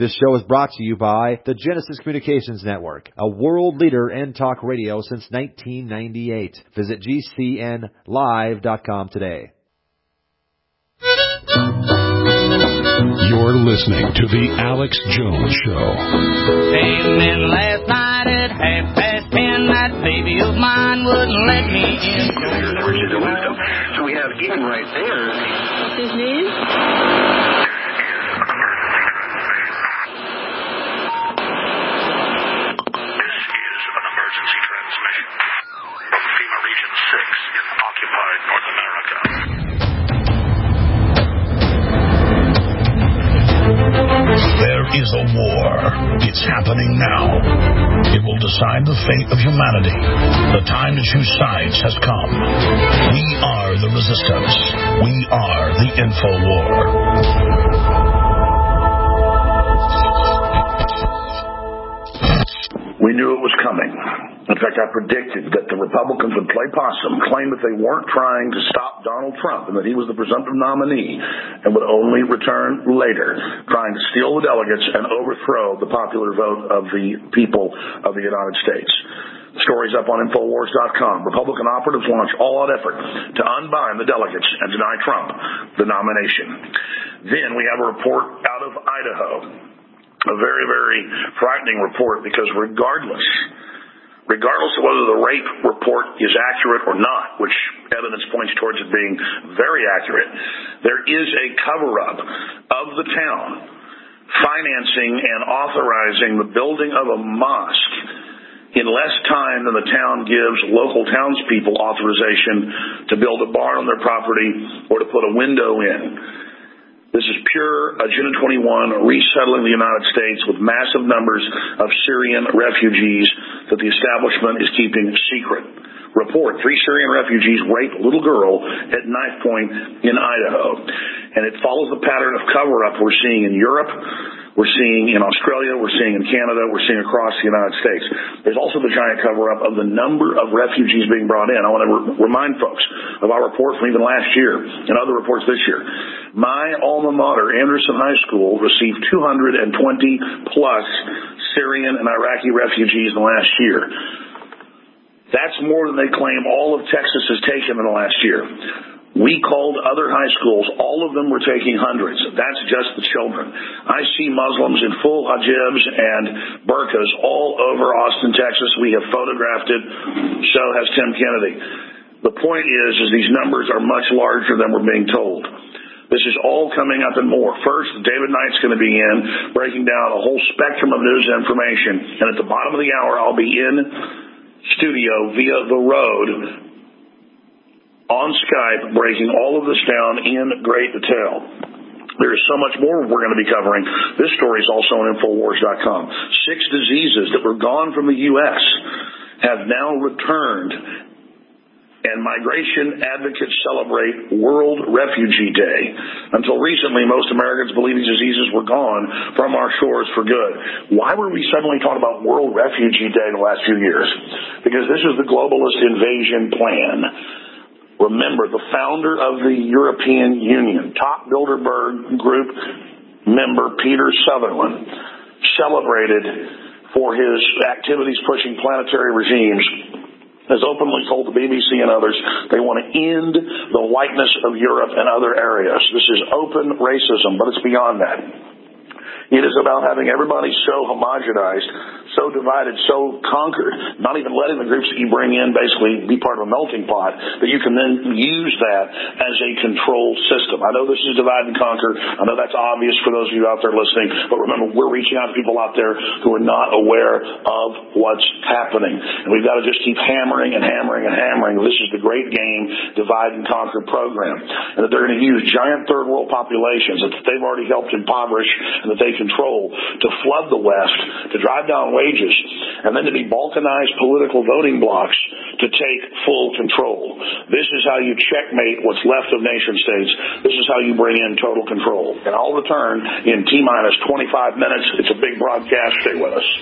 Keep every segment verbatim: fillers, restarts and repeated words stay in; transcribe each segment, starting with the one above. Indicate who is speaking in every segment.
Speaker 1: This show is brought to you by the Genesis Communications Network, a world leader in talk radio since nineteen ninety-eight. Visit G C N live dot com today.
Speaker 2: You're listening to The Alex Jones Show.
Speaker 3: Came in last night at half past ten. That baby of mine wouldn't let me in.
Speaker 4: Virtues of wisdom. So we have Ian right there.
Speaker 5: What's his name?
Speaker 4: This is an emergency transmission from FEMA Region six in occupied North America.
Speaker 2: There is a war. It's happening now. It will decide the fate of humanity. The time to choose sides has come. We are the resistance. We are the Info War.
Speaker 6: We knew it was coming. In fact, I predicted that the Republicans would play possum, claim that they weren't trying to stop Donald Trump and that he was the presumptive nominee and would only return later, trying to steal the delegates and overthrow the popular vote of the people of the United States. The story's up on Infowars dot com. Republican operatives launch all-out effort to unbind the delegates and deny Trump the nomination. Then we have a report out of Idaho. A very, very frightening report because regardless, regardless of whether the rape report is accurate or not, which evidence points towards it being very accurate, there is a cover-up of the town financing and authorizing the building of a mosque in less time than the town gives local townspeople authorization to build a barn on their property or to put a window in. This is pure Agenda twenty-one, resettling the United States with massive numbers of Syrian refugees that the establishment is keeping secret. Report, three Syrian refugees rape a little girl at knife point in Idaho. And it follows the pattern of cover-up we're seeing in Europe, we're seeing in Australia, we're seeing in Canada, we're seeing across the United States. There's also the giant cover-up of the number of refugees being brought in. I want to re- remind folks of our report from even last year and other reports this year. My alma mater, Anderson High School, received two hundred twenty plus Syrian and Iraqi refugees in the last year. That's more than they claim all of Texas has taken in the last year. We called other high schools. All of them were taking hundreds. That's just the children. I see Muslims in full hijabs and burqas all over Austin, Texas. We have photographed it. So has Tim Kennedy. The point is, is these numbers are much larger than we're being told. This is all coming up and more. First, David Knight's going to be in, breaking down a whole spectrum of news and information. And at the bottom of the hour, I'll be in studio via the road on Skype, breaking all of this down in great detail. There is so much more we're going to be covering. This story is also on Infowars dot com. Six diseases that were gone from the U S have now returned, and migration advocates celebrate World Refugee Day. Until recently, most Americans believe these diseases were gone from our shores for good. Why were we suddenly talking about World Refugee Day in the last few years? Because this is the globalist invasion plan. Remember, the founder of the European Union, top Bilderberg Group member Peter Sutherland, celebrated for his activities pushing planetary regimes, has openly told the B B C and others they want to end the whiteness of Europe and other areas. This is open racism, but it's beyond that. It is about having everybody so homogenized, so divided, so conquered, not even letting the groups that you bring in basically be part of a melting pot, that you can then use that as a control system. I know this is divide and conquer. I know that's obvious for those of you out there listening, but remember, we're reaching out to people out there who are not aware of what's happening. And we've got to just keep hammering and hammering and hammering. This is the great game, divide and conquer program. And that they're going to use giant third world populations that they've already helped impoverish and that they control to flood the West, to drive down wages, and then to be balkanized political voting blocs to take full control. This is how you checkmate what's left of nation states. This is how you bring in total control. And I'll return in T-minus twenty-five minutes. It's a big broadcast. Stay with us.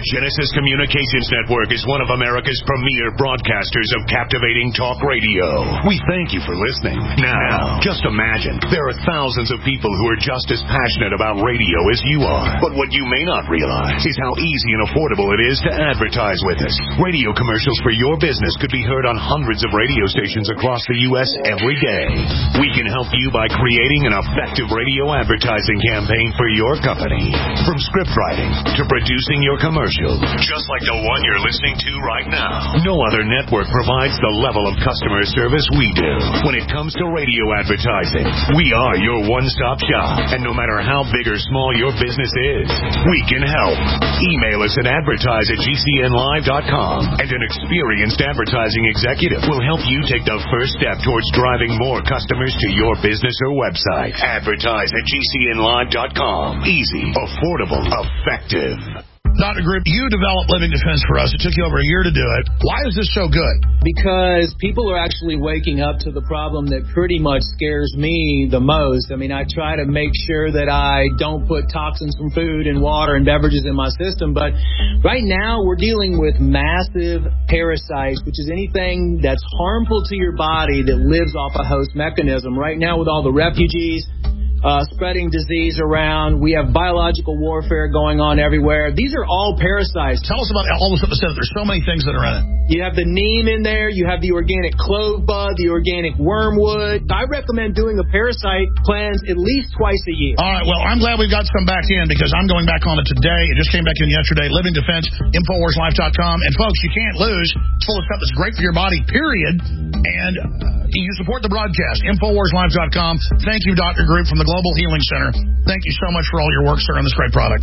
Speaker 5: Genesis Communications Network is one of America's premier broadcasters of captivating talk radio. We thank you for listening. Now, just imagine, there are thousands of people who are just as passionate about radio as you are. But what you may not realize is how easy and affordable it is to advertise with us. Radio commercials for your business could be heard on hundreds of radio stations across the U S every day. We can help you by creating an effective radio advertising campaign for your company. From script writing to producing your commercial, just like the one you're listening to right now. No other network provides the level of customer service we do. When it comes to radio advertising, we are your one-stop shop. And no matter how big or small your business is, we can help. Email us at advertise at G C N live dot com, and an experienced advertising executive will help you take the first step towards driving more customers to your business or website. Advertise at G C N live dot com. Easy, affordable, effective.
Speaker 7: Doctor Group, you developed Living Defense for us. It took you over a year to do it. Why is this so good?
Speaker 8: Because people are actually waking up to the problem that pretty much scares me the most. I mean, I try to make sure that I don't put toxins from food and water and beverages in my system. But right now we're dealing with massive parasites, which is anything that's harmful to your body that lives off a host mechanism. Right now with all the refugees, Uh, spreading disease around. We have biological warfare going on everywhere. These are all parasites.
Speaker 7: Tell us about all the stuff that said there's so many things that are in it.
Speaker 8: You have the neem in there. You have the organic clove bud, the organic wormwood. I recommend doing a parasite cleanse at least twice a year.
Speaker 7: All right. Well, I'm glad we've got some back in because I'm going back on it today. It just came back in yesterday. Living Defense, Infowars Life dot com. And, folks, you can't lose. It's full of stuff that's great for your body, period. And uh, you support the broadcast, Infowars Life dot com. Thank you, Doctor Group from the Global Healing Center. Thank you so much for all your work, sir, on this great product.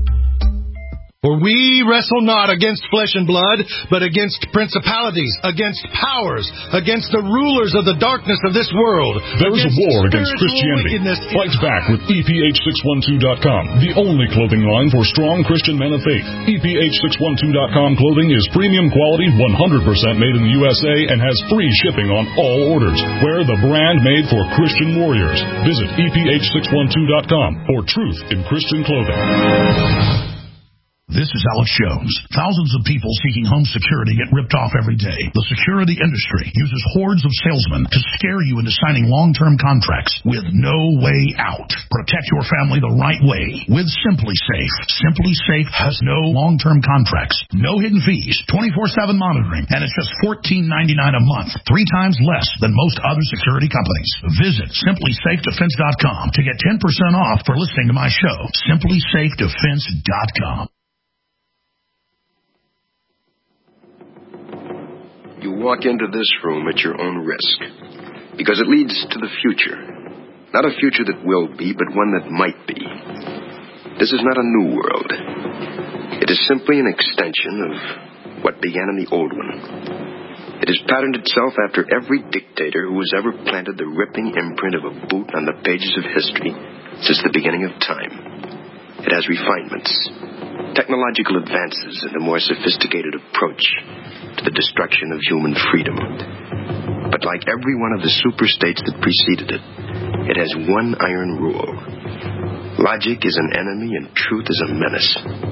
Speaker 9: For we wrestle not against flesh and blood, but against principalities, against powers, against the rulers of the darkness of this world.
Speaker 10: There is a war against Christianity. Fight back with E P H six one two dot com, the only clothing line for strong Christian men of faith. E P H six one two dot com clothing is premium quality, one hundred percent made in the U S A, and has free shipping on all orders. Wear the brand made for Christian warriors. Visit E P H six one two dot com for truth in Christian clothing.
Speaker 7: This is Alex Jones. Thousands of people seeking home security get ripped off every day. The security industry uses hordes of salesmen to scare you into signing long-term contracts with no way out. Protect your family the right way with Simply Safe. Simply Safe has no long-term contracts, no hidden fees, twenty-four seven monitoring, and it's just fourteen ninety-nine a month, three times less than most other security companies. Visit Simply Safe Defense dot com to get ten percent off for listening to my show. Simply Safe Defense dot com.
Speaker 11: You walk into this room at your own risk, because it leads to the future. Not a future that will be, but one that might be. This is not a new world. It is simply an extension of what began in the old one. It has patterned itself after every dictator who has ever planted the ripping imprint of a boot on the pages of history since the beginning of time. It has refinements, technological advances, and a more sophisticated approach to the destruction of human freedom. But like every one of the superstates that preceded it, it has one iron rule. Logic is an enemy and truth is a menace.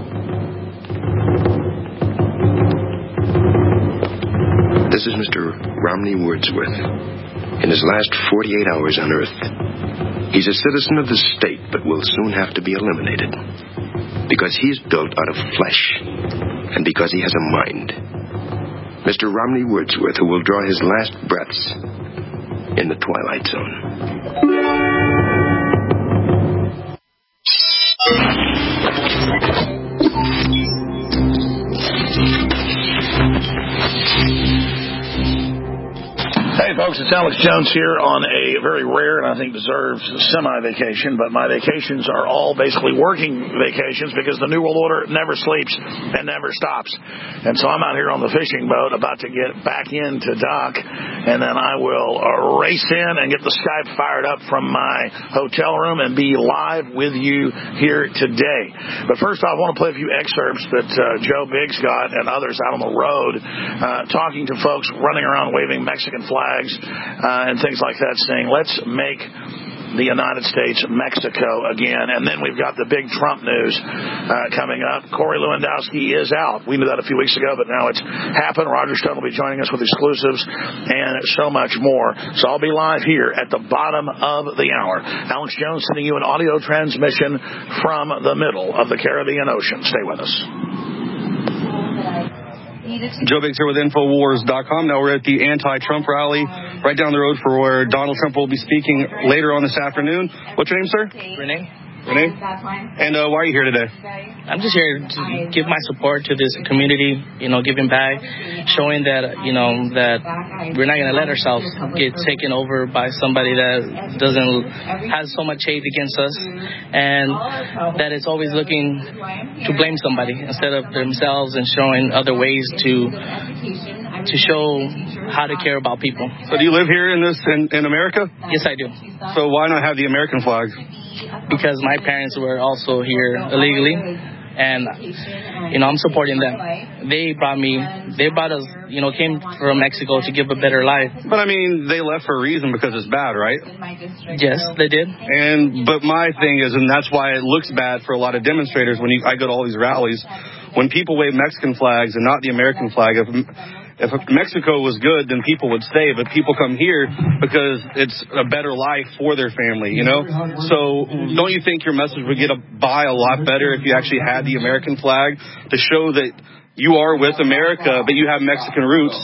Speaker 11: This is Mister Romney Wordsworth. In his last forty-eight hours on Earth, he's a citizen of the state but will soon have to be eliminated. Because he is built out of flesh and because he has a mind. Mister Romney Wordsworth, who will draw his last breaths in the Twilight Zone.
Speaker 7: Hey, folks, it's Alex Jones here on a very rare and I think deserved semi-vacation, but my vacations are all basically working vacations because the New World Order never sleeps and never stops. And so I'm out here on the fishing boat about to get back into dock, and then I will uh, race in and get the Skype fired up from my hotel room and be live with you here today. But first off, I want to play a few excerpts that uh, Joe Biggs got and others out on the road uh, talking to folks running around waving Mexican flags uh, and things like that, saying, let's make
Speaker 6: the United States, Mexico again. And then we've got the big Trump news uh, coming up. Corey Lewandowski is out. We knew that a few weeks ago, but now it's happened. Roger Stone will be joining us with exclusives and so much more. So I'll be live here at the bottom of the hour. Alex Jones sending you an audio transmission from the middle of the Caribbean Ocean. Stay with us.
Speaker 12: Joe Biggs here with Infowars dot com. Now we're at the anti-Trump rally right down the road for where Donald Trump will be speaking later on this afternoon. What's your name, sir?
Speaker 13: Renee.
Speaker 12: Renee? And uh, why are you here today?
Speaker 13: I'm just here to give my support to this community, you know, giving back, showing that, you know, that we're not going to let ourselves get taken over by somebody that doesn't, has so much hate against us, and that it's always looking to blame somebody instead of themselves, and showing other ways to to show how to care about people.
Speaker 12: So do you live here in this in, in America?
Speaker 13: Yes, I do.
Speaker 12: So why not have the American flag?
Speaker 13: Because my parents were also here illegally, and, you know, I'm supporting them. They brought me, they brought us, you know, came from Mexico to give a better life.
Speaker 12: But, I mean, they left for a reason, because it's bad, right?
Speaker 13: Yes, they did.
Speaker 12: And, but my thing is, and that's why it looks bad for a lot of demonstrators when you, I go to all these rallies, when people wave Mexican flags and not the American flag. If, If Mexico was good, then people would stay, but people come here because it's a better life for their family, you know? So don't you think your message would get by a lot better if you actually had the American flag to show that you are with America, but you have Mexican roots,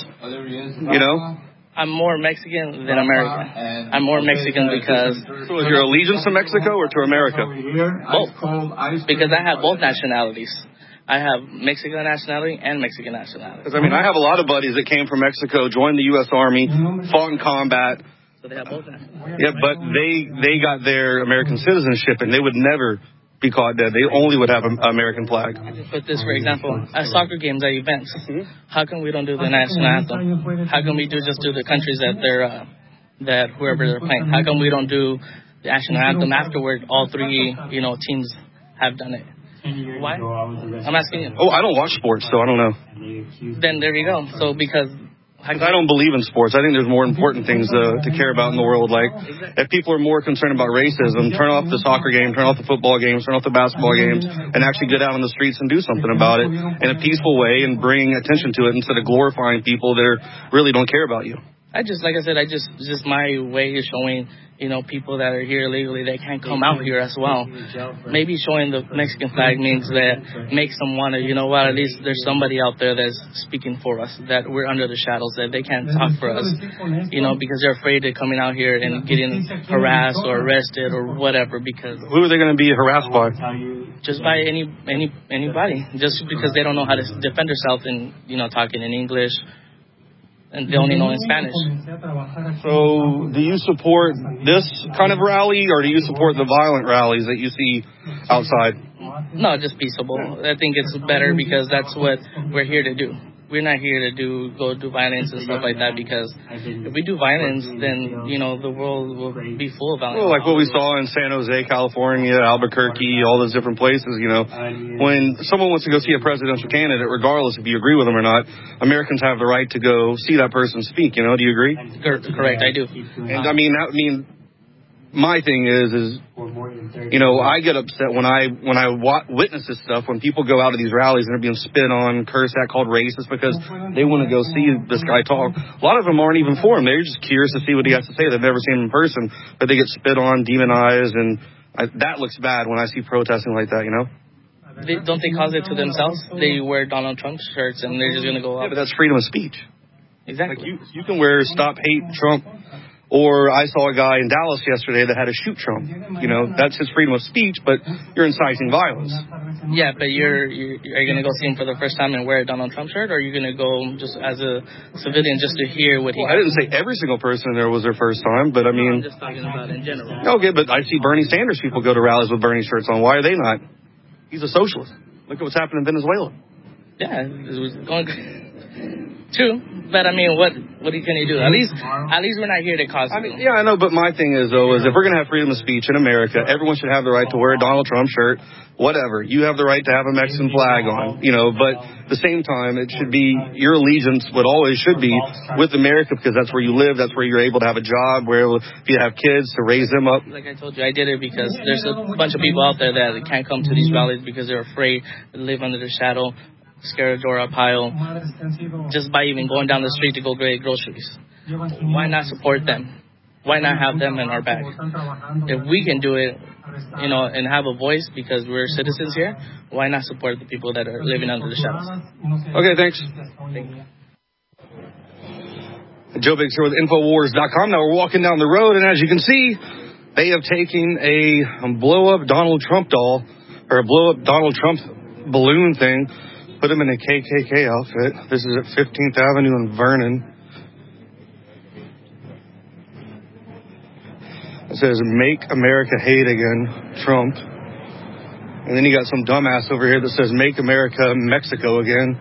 Speaker 12: you know?
Speaker 13: I'm more Mexican than American. I'm more Mexican because...
Speaker 12: So is your allegiance to Mexico or to America?
Speaker 13: Both. Because I have both nationalities. I have Mexican nationality and Mexican nationality.
Speaker 12: Because, I mean, I have a lot of buddies that came from Mexico, joined the U S Army, fought in combat.
Speaker 13: So they have both nationalities.
Speaker 12: Yeah, but they, they got their American citizenship, and they would never be caught dead. They only would have an American flag.
Speaker 13: I just put this for example. At soccer games, at events, how come we don't do the national anthem? How come we do just do the countries that they're, uh, that whoever they're playing? How come we don't do the national anthem afterward? All three, you know, teams have done it. Why? I'm asking you.
Speaker 12: Oh, I don't watch sports, so I don't know.
Speaker 13: Then there you go. So because...
Speaker 12: I don't believe in sports. I think there's more important things uh, to care about in the world. Like, if people are more concerned about racism, turn off the soccer game, turn off the football games, turn off the basketball games, and actually get out on the streets and do something about it in a peaceful way and bring attention to it instead of glorifying people that are, really don't care about you.
Speaker 13: I just, like I said, I just, just my way of showing, you know, people that are here illegally, they can't come out here as well. Maybe showing the Mexican flag means that makes them want to, you know what, at least there's somebody out there that's speaking for us, that we're under the shadows, that they can't talk for us, you know, because they're afraid of coming out here and getting harassed or arrested or whatever. Because
Speaker 12: who are they going to be harassed by?
Speaker 13: Just by any, any, anybody, just because they don't know how to defend themselves in, you know, talking in English. And they only know in Spanish.
Speaker 12: So, do you support this kind of rally, or do you support the violent rallies that you see outside?
Speaker 13: No, just peaceable. I think it's better because that's what we're here to do. We're not here to do go do violence and stuff like that, because if we do violence, then, you know, the world will be full of violence.
Speaker 12: Well, like what we saw in San Jose, California, Albuquerque, all those different places, you know. When someone wants to go see a presidential candidate, regardless if you agree with them or not, Americans have the right to go see that person speak, you know. Do you agree?
Speaker 13: Correct, I do.
Speaker 12: And, I mean, I mean, my thing is, is, you know, I get upset when I when I wa- witness this stuff, when people go out to these rallies and they're being spit on, cursed at, called racist because they want to go see this guy talk. A lot of them aren't even for him. They're just curious to see what he has to say. They've never seen him in person, but they get spit on, demonized, and I, that looks bad when I see protesting like that, you know?
Speaker 13: They, don't they cause it to themselves? They wear Donald Trump shirts and they're just going to go up.
Speaker 12: Yeah, but that's freedom of speech.
Speaker 13: Exactly.
Speaker 12: Like you, you can wear Stop Hate Trump. Or I saw a guy in Dallas yesterday that had a shoot Trump. You know, that's his freedom of speech, but you're inciting violence.
Speaker 13: Yeah, but you're, you're are you going to go see him for the first time and wear a Donald Trump shirt, or are you going to go just as a civilian just to hear what he
Speaker 12: well, I didn't say every single person there was their first time, but I mean...
Speaker 13: No, I'm just talking about in general.
Speaker 12: Okay, but I see Bernie Sanders people go to rallies with Bernie shirts on. Why are they not? He's a socialist. Look at what's happening in Venezuela.
Speaker 13: Yeah, it was going... True, but I mean, what what can you do? At least, at least we're not here to cause.
Speaker 12: I mean, yeah, I know, but my thing is though, is if we're gonna have freedom of speech in America, everyone should have the right to wear a Donald Trump shirt, whatever. You have the right to have a Mexican flag on, you know. But at the same time, it should be your allegiance. What always should be with America, because that's where you live, that's where you're able to have a job, where if you have kids to raise them up.
Speaker 13: Like I told you, I did it because there's a bunch of people out there that can't come to these rallies because they're afraid to live under the shadow. Scare a door up pile just by even going down the street to go get groceries. Why not support them? Why not have them in our back? If we can do it, you know, and have a voice because we're citizens here, why not support the people that are living under the shadows?
Speaker 12: Okay, thanks.
Speaker 13: Thank you.
Speaker 12: Joe Biggs here with Infowars dot com. Now we're walking down the road, and as you can see, they have taken a blow-up Donald Trump doll, or a blow-up Donald Trump balloon thing, put him in a K K K outfit. This is at fifteenth Avenue in Vernon. It says, "Make America Hate Again, Trump." And then you got some dumbass over here that says, "Make America Mexico Again."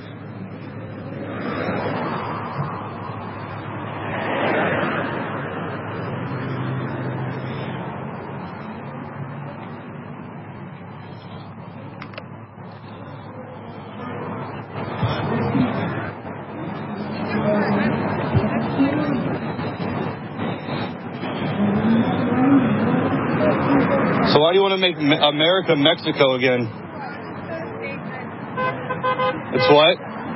Speaker 12: So why do you want to make America Mexico again? It's what?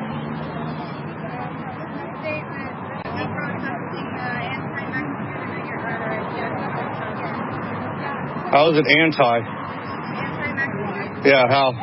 Speaker 12: How is it anti? Yeah, how?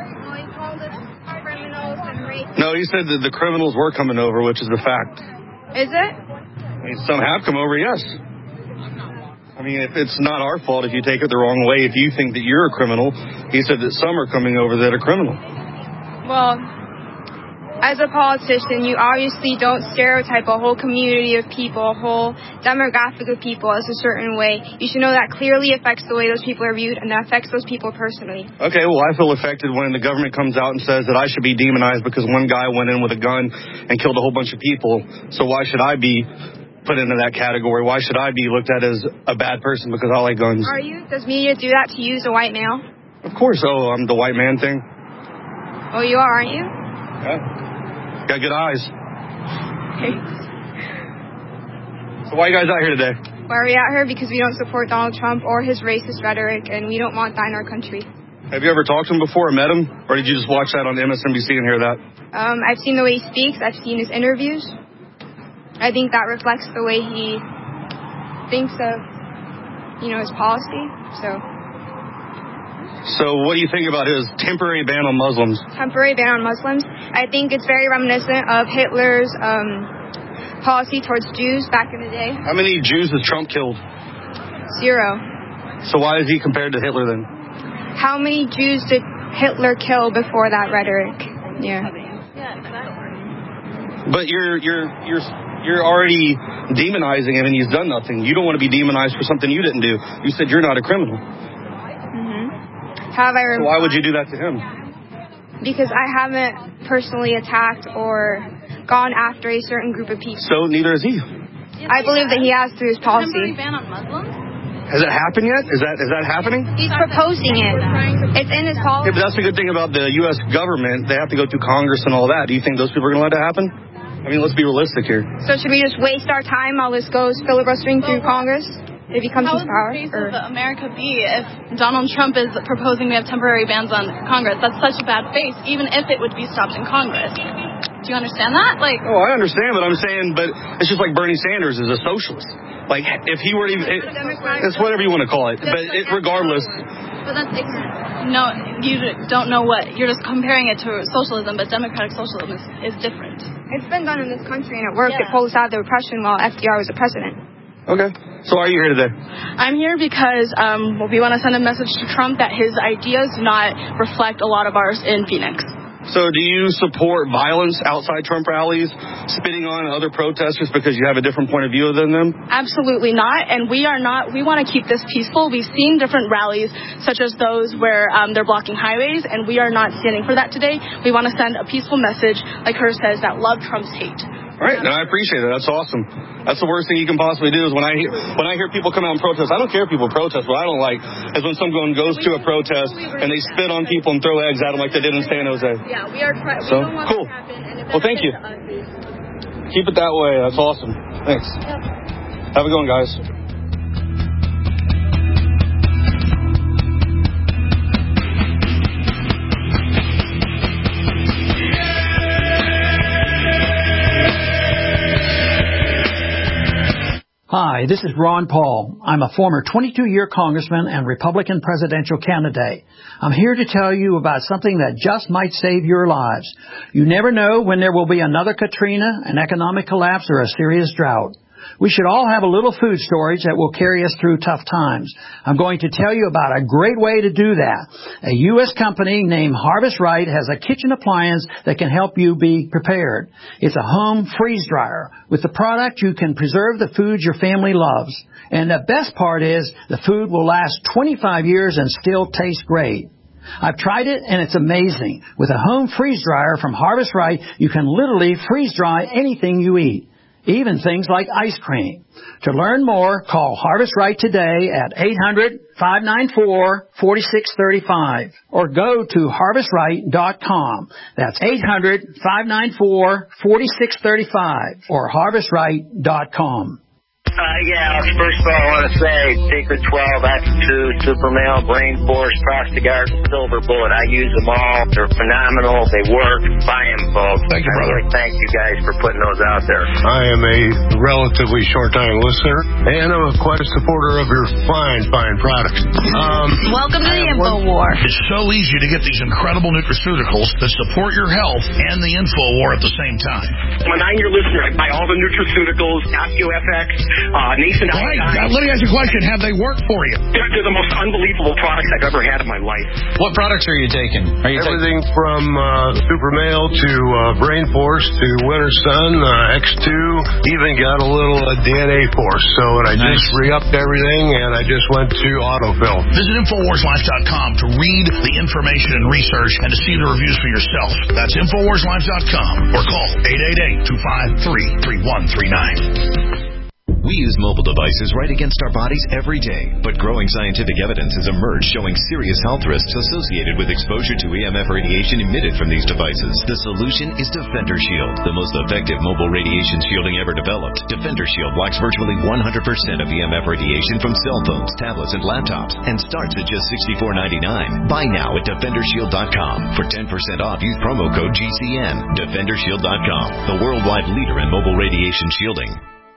Speaker 12: No, he said that the criminals were coming over, which is the fact.
Speaker 14: Is it?
Speaker 12: I mean, some have come over, yes. I mean, if it's not our fault if you take it the wrong way, if you think that you're a criminal, he said that some are coming over that are criminal.
Speaker 14: Well, as a politician, you obviously don't stereotype a whole community of people, a whole demographic of people as a certain way. You should know that clearly affects the way those people are viewed, and that affects those people personally. Okay, well, I feel affected when the government comes out and says that I should be demonized because one guy went in with a gun and killed a whole bunch of people. So why should I be put into that category? Why should I be looked at as a bad person because I like guns? Are you? Does media do that to you as a white male? Of course. Oh, I'm the white man thing. Oh, you are, aren't you? Yeah. Got good eyes. Okay. So why are you guys out here today? Why are we out here? Because we don't support Donald Trump or his racist rhetoric, and we don't want that in our country. Have you ever talked to him before or met him? Or did you just watch that on M S N B C and hear that? Um, I've seen the way he speaks. I've seen his interviews. I think that reflects the way he thinks of, you know, his policy. So. So what do you think about his temporary ban on Muslims? Temporary ban on Muslims? I think it's very reminiscent of Hitler's um, policy towards Jews back in the day. How many Jews has Trump killed? Zero. So why is he compared to Hitler then? How many Jews did Hitler kill before that rhetoric? Yeah. But you're you're you're you're already demonizing him, and he's done nothing. You don't want to be demonized for something you didn't do. You said you're not a criminal. Have I rem- so why would you do that to him? Because I haven't personally attacked or gone after a certain group of people. So neither has he. I believe that he has through his policy. Ban on Muslims? Has it happened yet? Is that is that happening? He's proposing it. It's in his policy. Yeah, but that's the good thing about the U S government. They have to go through Congress and all that. Do you think those people are going to let that happen? I mean, let's be realistic here. So should we just waste our time while this goes filibustering through Congress? If he comes to power? How would the face or? of America be if Donald Trump is proposing we have temporary bans on Congress? That's such a bad face, even if it would be stopped in Congress. Do you understand that? Like, oh, I understand, but I'm saying, but it's just like Bernie Sanders is a socialist. Like, if he were to, it, it's whatever you want to call it, but it, regardless. But that's ignorant. No, you don't know what, you're just comparing it to socialism, but democratic socialism is, is different. It's been done in this country, and it worked. Yeah. It pulled us out of the repression while F D R was the president. Okay. So why are you here today? I'm here because um, we want to send a message to Trump that his ideas do not reflect a lot of ours in Phoenix.
Speaker 12: So do you support violence outside Trump rallies, spitting on other protesters because you have a different point of view than them?
Speaker 15: Absolutely not. And we are not. We want to keep this peaceful. We've seen different rallies, such as those where um, they're blocking highways, and we are not standing for that today. We want to send a peaceful message, like hers says, that love trumps hate.
Speaker 12: All right, and I appreciate it. That's awesome. That's the worst thing you can possibly do is when I hear when I hear people come out and protest. I don't care if people protest. What I don't like is when someone goes to a protest and they spit on people and throw eggs at them like they did in San Jose.
Speaker 15: Yeah, we are. Try-
Speaker 12: so
Speaker 15: we don't want
Speaker 12: cool.
Speaker 15: That to happen, and
Speaker 12: well, thank you. Keep it that way. That's awesome. Thanks. Yep. Have a good one, guys.
Speaker 16: Hi, this is Ron Paul. I'm a former twenty-two-year congressman and Republican presidential candidate. I'm here to tell you about something that just might save your lives. You never know when there will be another Katrina, an economic collapse, or a serious drought. We should all have a little food storage that will carry us through tough times. I'm going to tell you about a great way to do that. A U S company named Harvest Right has a kitchen appliance that can help you be prepared. It's a home freeze dryer. With the product, you can preserve the foods your family loves. And the best part is the food will last twenty-five years and still taste great. I've tried it, and it's amazing. With a home freeze dryer from Harvest Right, you can literally freeze dry anything you eat, even things like ice cream. To learn more, call Harvest Right today at eight hundred, five nine four, four six three five or go to harvest right dot com. That's eight hundred, five nine four, four six three five or harvest right dot com.
Speaker 17: Uh, yeah, first of all, I want to say Sacred twelve, X two, Super Male, Brain Force, Prostagard, Silver Bullet. I use them all. They're phenomenal. They work. Buy them, folks.
Speaker 2: Thank you, brother.
Speaker 17: I really thank you guys for putting those out there.
Speaker 9: I am a relatively short-time listener, and I'm a, quite a supporter of your fine, fine products. Um,
Speaker 18: Welcome to the Info War.
Speaker 7: It's so easy to get these incredible nutraceuticals that support your health and the Info War at the same time.
Speaker 19: I'm a nine-year listener. I buy all the nutraceuticals, OsteoFX, Uh, Nathan,
Speaker 7: right. uh, let me ask you a question. Have they worked for you?
Speaker 19: They're, they're the most unbelievable products I've ever had in my life.
Speaker 20: What products are you taking? Are you
Speaker 9: Everything
Speaker 20: taking...
Speaker 9: from uh, Super Male to uh, Brain Force to Winter Sun, uh, X two, even got a little uh, D N A Force. So and I nice. just re-upped everything, and I just went to autofill.
Speaker 7: Visit Infowars Life dot com to read the information and research and to see the reviews for yourself. That's Infowars Life dot com or call eight eight eight, two five three, three one three nine.
Speaker 21: We use mobile devices right against our bodies every day, but growing scientific evidence has emerged showing serious health risks associated with exposure to E M F radiation emitted from these devices. The solution is Defender Shield, the most effective mobile radiation shielding ever developed. Defender Shield blocks virtually one hundred percent of E M F radiation from cell phones, tablets, and laptops, and starts at just sixty-four ninety-nine. Buy now at defender shield dot com. For ten percent off, use promo code G C N. defender shield dot com, the worldwide leader in mobile radiation shielding.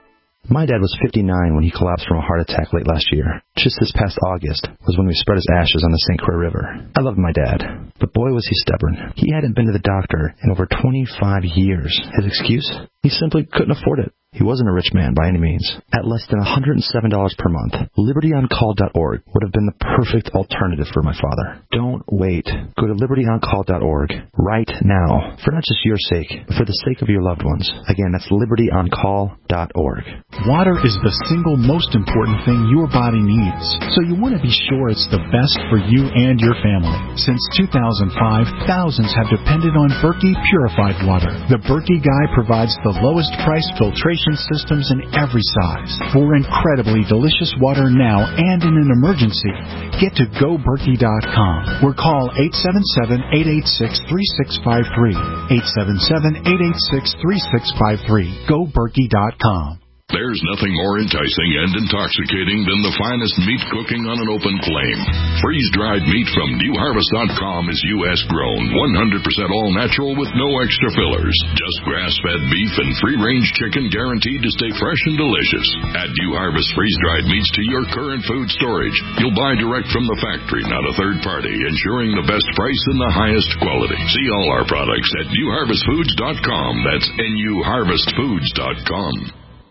Speaker 22: My dad was fifty-nine when he collapsed from a heart attack late last year. Just this past August was when we spread his ashes on the Saint Croix River. I loved my dad, but boy was he stubborn. He hadn't been to the doctor in over twenty-five years. His excuse? He simply couldn't afford it. He wasn't a rich man by any means. At less than one hundred seven dollars per month, liberty on call dot org would have been the perfect alternative for my father. Don't wait. Go to liberty on call dot org right now, for not just your sake, but for the sake of your loved ones. Again, that's liberty on call dot org.
Speaker 23: Water is the single most important thing your body needs, so you want to be sure it's the best for you and your family. Since two thousand five, thousands have depended on Berkey purified water. The Berkey Guy provides the lowest price filtration systems in every size. For incredibly delicious water now and in an emergency, get to go berkey dot com or call eight seven seven, eight eight six, three six five three. eight seven seven, eight eight six, three six five three. go berkey dot com.
Speaker 10: There's nothing more enticing and intoxicating than the finest meat cooking on an open flame. Freeze-dried meat from new harvest dot com is U S grown, one hundred percent all natural with no extra fillers. Just grass-fed beef and free-range chicken guaranteed to stay fresh and delicious. Add New Harvest freeze-dried meats to your current food storage. You'll buy direct from the factory, not a third party, ensuring the best price and the highest quality. See all our products at new harvest foods dot com. That's N U harvest foods dot com.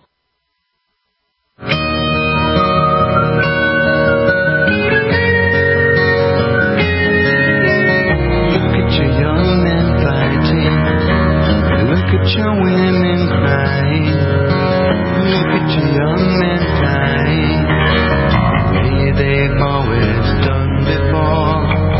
Speaker 24: Look at your young men
Speaker 1: the women crying. Look at your young men dying, the way they've always done before.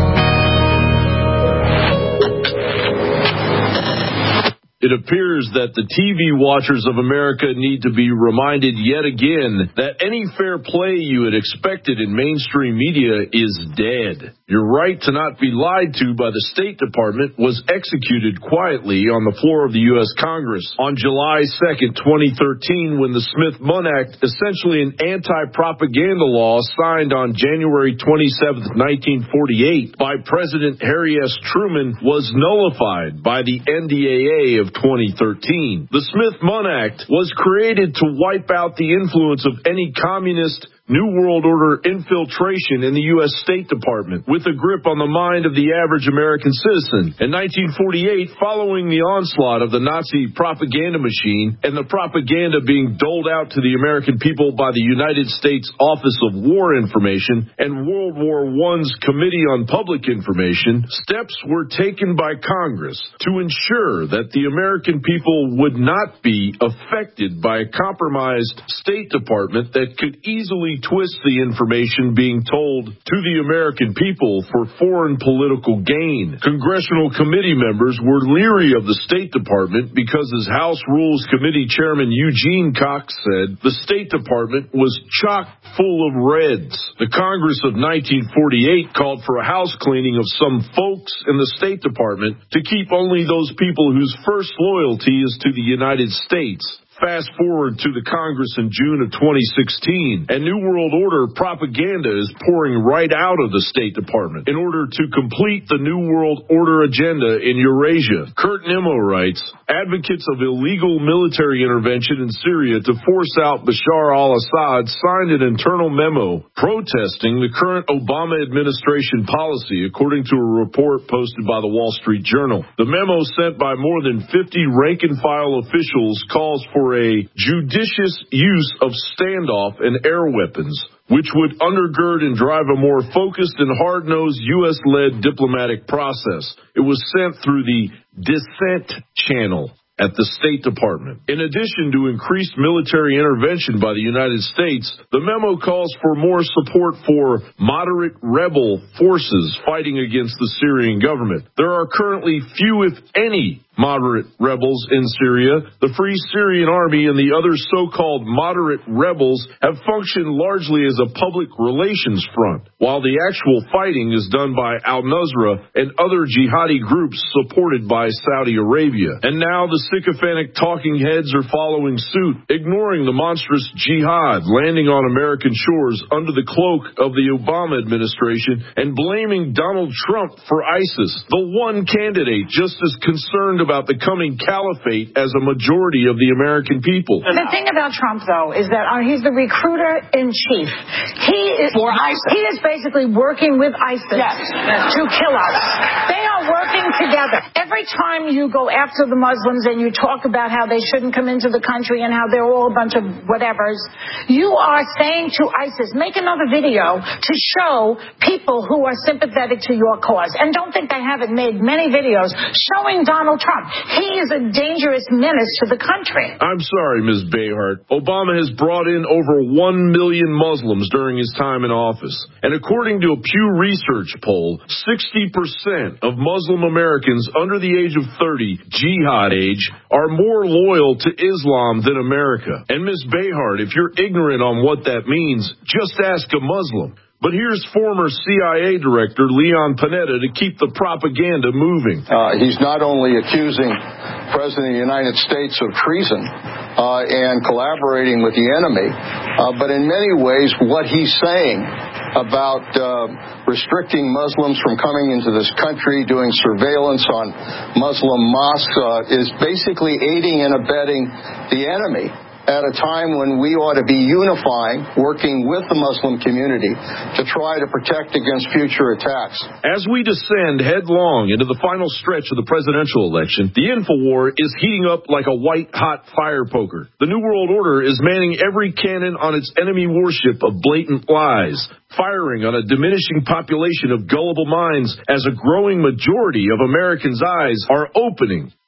Speaker 3: It appears that the T V watchers of America need to be reminded yet again that any fair play you had expected in mainstream media is dead. Your right to not be lied to by the State Department was executed quietly on the floor of the U S Congress on July second, twenty thirteen, when the Smith-Munn Act, essentially an anti-propaganda law signed on January twenty-seventh, nineteen forty-eight by President Harry S. Truman, was nullified by the N D A A of twenty thirteen. The Smith-Munn Act was created to wipe out the influence of any communist New World Order infiltration in the U S State Department, with a grip on the mind of the average American citizen. In nineteen forty-eight, following the onslaught of the Nazi propaganda machine and the propaganda being doled out to the American people by the United States Office of War Information and World War One's Committee on Public Information, steps were taken by Congress to ensure that the American people would not be affected by a compromised State Department that could easily twist the information being told to the American people for foreign political gain. Congressional committee members were leery of the State Department because, as House Rules Committee Chairman Eugene Cox said, the State Department was chock full of Reds. The Congress of nineteen forty-eight called for a house cleaning of some folks in the State Department to keep only those people whose first loyalty is to the United States. Fast forward to the Congress in June of twenty sixteen, and New World Order propaganda is pouring right out of the State Department in order to complete the New World Order agenda in Eurasia. Kurt Nimmo writes, advocates of illegal military intervention in Syria to force out Bashar al-Assad signed an internal memo protesting the current Obama administration policy, according to a report posted by the Wall Street Journal. The memo, sent by more than fifty rank-and-file officials, calls for a judicious use of standoff and air weapons, which would undergird and drive a more focused and hard-nosed U S-led diplomatic process. It was sent through the dissent channel at the State Department. In addition to increased military intervention by the United States, the memo calls for more support for moderate rebel forces fighting against the Syrian government. There are currently few, if any, moderate rebels in Syria. The Free Syrian Army and the other so-called moderate rebels have functioned largely as a public relations front, while the actual fighting is done by al-Nusra and other jihadi groups supported by Saudi Arabia. And now the sycophantic talking heads are following suit, ignoring the monstrous jihad landing on American shores under the cloak of the Obama administration and blaming Donald Trump for ISIS, the one candidate just as concerned about the coming caliphate as a majority of the American people.
Speaker 18: The thing about Trump, though, is that uh, he's the recruiter in chief. He is for ISIS. He is basically working with ISIS yes. to kill us. They are working together. Every time you go after the Muslims and you talk about how they shouldn't come into the country and how they're all a bunch of whatevers, you are saying to ISIS, make another video to show people who are sympathetic to your cause. And don't think they haven't made many videos showing Donald Trump. He is a dangerous menace to the country.
Speaker 3: I'm sorry, Miz Behart. Obama has brought in over one million Muslims during his time in office. And according to a Pew Research poll, sixty percent of Muslim Americans under the age of thirty, jihad age, are more loyal to Islam than America. And Miz Behart, if you're ignorant on what that means, just ask a Muslim. But here's former C I A Director Leon Panetta to keep the propaganda moving.
Speaker 24: Uh, he's not only accusing President of the United States of treason uh, and collaborating with the enemy, uh, but in many ways what he's saying about uh, restricting Muslims from coming into this country, doing surveillance on Muslim mosques, uh, is basically aiding and abetting the enemy at a time when we ought to be unifying, working with the Muslim community to try to protect against future attacks.
Speaker 3: As we descend headlong into the final stretch of the presidential election, the Infowar is heating up like a white-hot fire poker. The New World Order is manning every cannon on its enemy warship of blatant lies, firing on a diminishing population of gullible minds as a growing majority of Americans' eyes are opening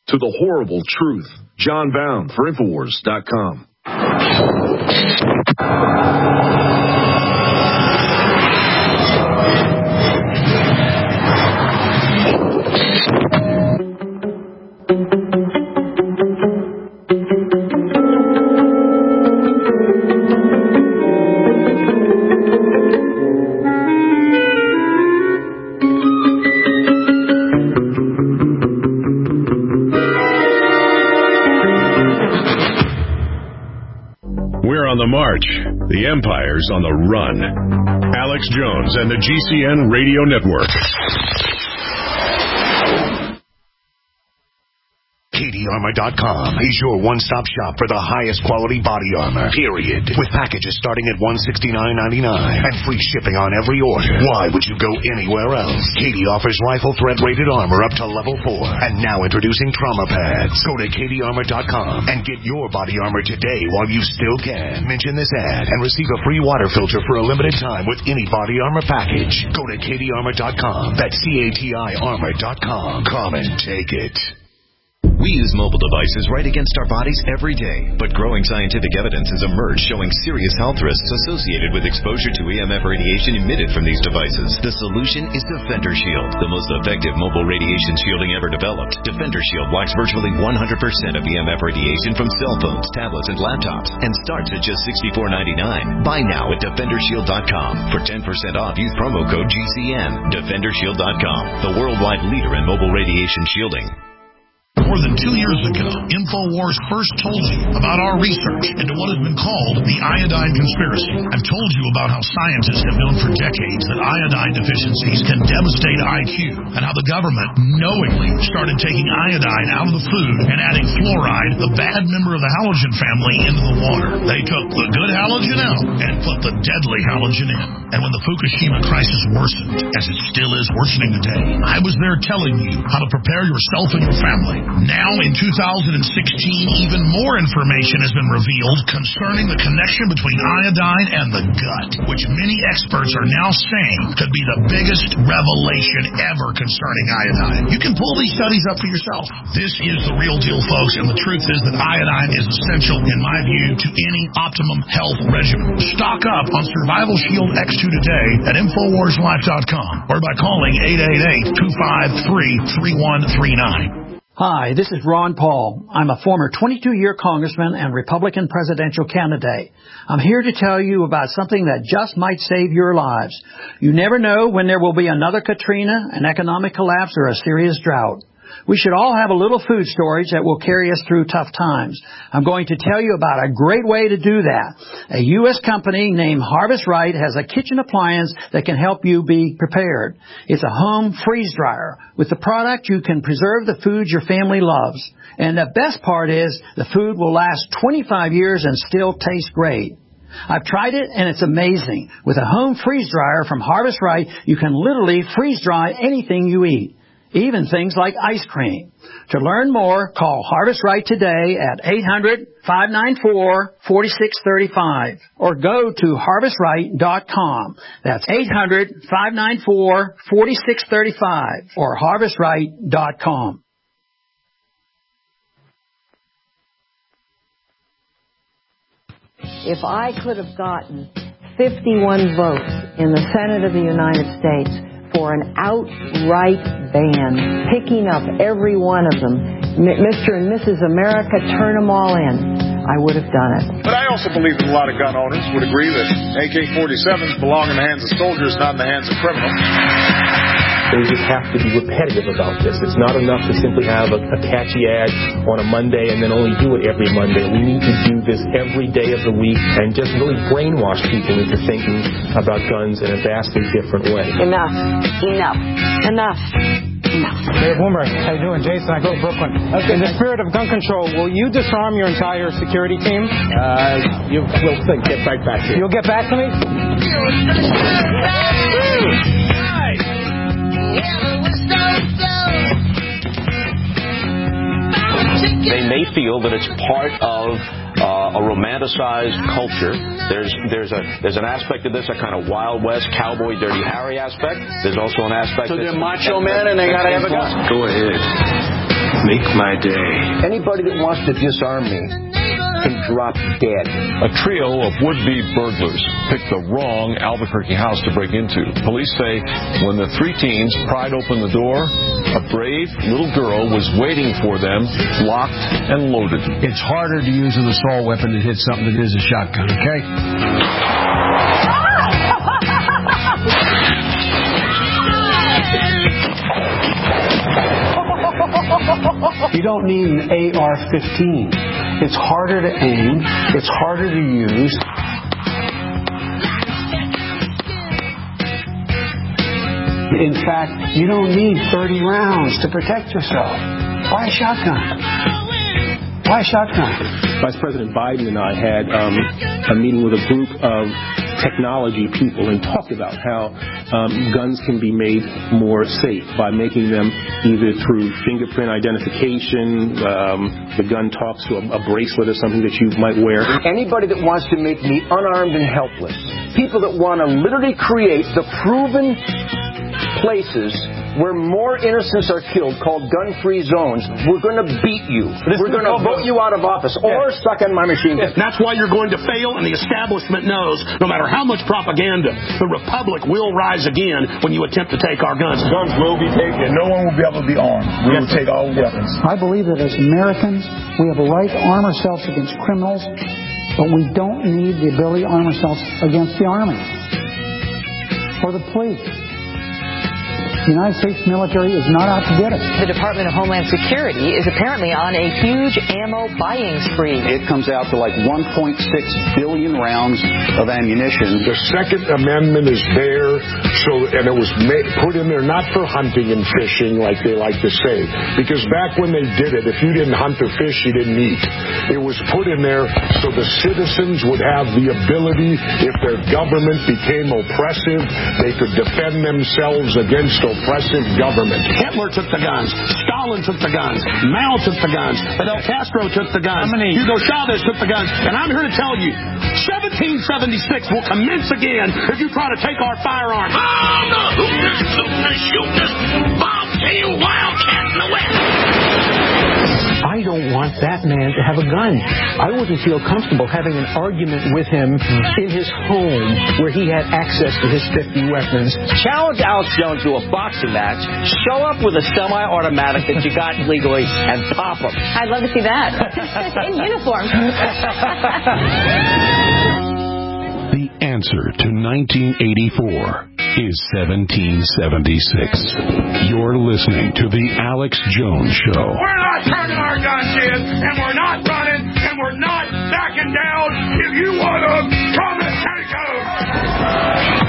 Speaker 3: to the horrible truth. John Bound for Infowars dot com.
Speaker 4: March. The Empire's on the run. Alex Jones and the G C N Radio Network.
Speaker 5: Katie Armor dot com is your one-stop shop for the highest quality body armor, period. With packages starting at one hundred sixty-nine ninety-nine and free shipping on every order. Why would you go anywhere else? Katie offers rifle thread-rated armor up to level four. And now introducing trauma pads. Go to Katie Armor dot com and get your body armor today while you still can. Mention this ad and receive a free water filter for a limited time with any body armor package. Go to Katie Armor dot com. That's C A T I Armor dot com. Come and take it.
Speaker 21: We use mobile devices right against our bodies every day, but growing scientific evidence has emerged showing serious health risks associated with exposure to E M F radiation emitted from these devices. The solution is Defender Shield, the most effective mobile radiation shielding ever developed. Defender Shield blocks virtually one hundred percent of E M F radiation from cell phones, tablets, and laptops, and starts at just sixty-four ninety-nine. Buy now at Defender Shield dot com. For ten percent off, use promo code G C N. Defender Shield dot com, the worldwide leader in mobile radiation shielding.
Speaker 7: More than two years ago, InfoWars first told you about our research into what has been called the iodine conspiracy. I've told you about how scientists have known for decades that iodine deficiencies can devastate I Q, and how the government knowingly started taking iodine out of the food and adding fluoride, the bad member of the halogen family, into the water. They took the good halogen out and put the deadly halogen in. And when the Fukushima crisis worsened, as it still is worsening today, I was there telling you how to prepare yourself and your family. Now, in two thousand sixteen, even more information has been revealed concerning the connection between iodine and the gut, which many experts are now saying could be the biggest revelation ever concerning iodine. You can pull these studies up for yourself. This is the real deal, folks, and the truth is that iodine is essential, in my view, to any optimum health regimen. Stock up on Survival Shield X two today at Infowars Life dot com or by calling eight eight eight, two five three, three one three nine.
Speaker 16: Hi, this is Ron Paul. I'm a former twenty-two-year congressman and Republican presidential candidate. I'm here to tell you about something that just might save your lives. You never know when there will be another Katrina, an economic collapse, or a serious drought. We should all have a little food storage that will carry us through tough times. I'm going to tell you about a great way to do that. A U S company named Harvest Right has a kitchen appliance that can help you be prepared. It's a home freeze dryer. With the product, you can preserve the food your family loves. And the best part is the food will last twenty-five years and still taste great. I've tried it, and it's amazing. With a home freeze dryer from Harvest Right, you can literally freeze dry anything you eat, even things like ice cream. To learn more, call Harvest Right today at eight hundred, five nine four, four six three five or go to Harvest Right dot com. That's eight hundred, five nine four, four six three five or Harvest Right dot com.
Speaker 8: If I could have gotten fifty-one votes in the Senate of the United States for an outright ban, picking up every one of them, Mister and Missus America, turn them all in, I would have done it.
Speaker 11: But I also believe that a lot of gun owners would agree that A K forty-sevens belong in the hands of soldiers, not in the hands of criminals.
Speaker 25: We just have to be repetitive about this. It's not enough to simply have a, a catchy ad on a Monday and then only do it every Monday. We need to do this every day of the week and just really brainwash people into thinking about guns in a vastly different way.
Speaker 8: Enough. Enough. Enough. Enough.
Speaker 26: Hey, Bloomberg. How you doing? Jason, I go to Brooklyn. Okay. In the spirit of gun control, will you disarm your entire security team?
Speaker 25: Uh, you will think. Get right back to you.
Speaker 26: You'll get back to me?
Speaker 27: They may feel that it's part of uh, a romanticized culture. There's there's a there's an aspect of this, a kind of Wild West cowboy Dirty Harry aspect. There's also an aspect.
Speaker 28: So they're macho men and they gotta have a gun.
Speaker 27: Go ahead.
Speaker 2: make my day.
Speaker 6: Anybody that wants to disarm me can drop dead.
Speaker 10: A trio of would-be burglars picked the wrong Albuquerque house to break into. Police say when the three teens pried open the door, a brave little girl was waiting for them, locked and loaded.
Speaker 12: It's harder to use an assault weapon to hit something that is a shotgun, okay? You don't need an A R fifteen. It's harder to aim. It's harder to use. In fact, you don't need thirty rounds to protect yourself. Buy a shotgun. Buy a shotgun.
Speaker 25: Vice President Biden and I had um, a meeting with a group of technology people and talked about how um, guns can be made more safe by making them either through fingerprint identification, um, the gun talks to a, a bracelet or something that you might wear.
Speaker 6: Anybody that wants to make me unarmed and helpless, people that want to literally create the proven places where more innocents are killed, called gun-free zones, we're going to beat you. This we're going to vote you out of office or yeah. suck on my machine gun.
Speaker 7: Yeah. That's why you're going to fail, and the establishment knows no matter how much propaganda, the Republic will rise again when you attempt to take our guns.
Speaker 13: Guns will be taken. No one will be able to be armed. We yes. will take all weapons.
Speaker 14: I believe that as Americans, we have a right to arm ourselves against criminals, but we don't need the ability to arm ourselves against the Army or the police. The United States military is not out to get us.
Speaker 15: The Department of Homeland Security is apparently on a huge ammo buying spree.
Speaker 17: It comes out to like one point six billion rounds of ammunition.
Speaker 13: The Second Amendment is there, so and it was made, put in there not for hunting and fishing like they like to say, because back when they did it, if you didn't hunt or fish, you didn't eat. It was put in there so the citizens would have the ability, if their government became oppressive, they could defend themselves against oppression. Oppressive government.
Speaker 7: Hitler took the guns. Stalin took the guns. Mao took the guns. Fidel Castro took the guns. Hugo Chavez took the guns. And I'm here to tell you, seventeen seventy-six will commence again if you try to take our firearms.
Speaker 28: I'm the hooters, shooters, shooters, bobtail wildcat in the West.
Speaker 25: I don't want that man to have a gun. I wouldn't feel comfortable having an argument with him in his home where he had access to his fifty weapons.
Speaker 6: Challenge Alex Jones to a boxing match, show up with a semi-automatic that you got legally, and pop him.
Speaker 15: I'd love to see that. In uniform.
Speaker 4: The answer to nineteen eighty-four is seventeen seventy-six. You're listening to The Alex Jones Show.
Speaker 28: We're not turning our guns in, and we're not running, and we're not backing down. If you want them, come and take them.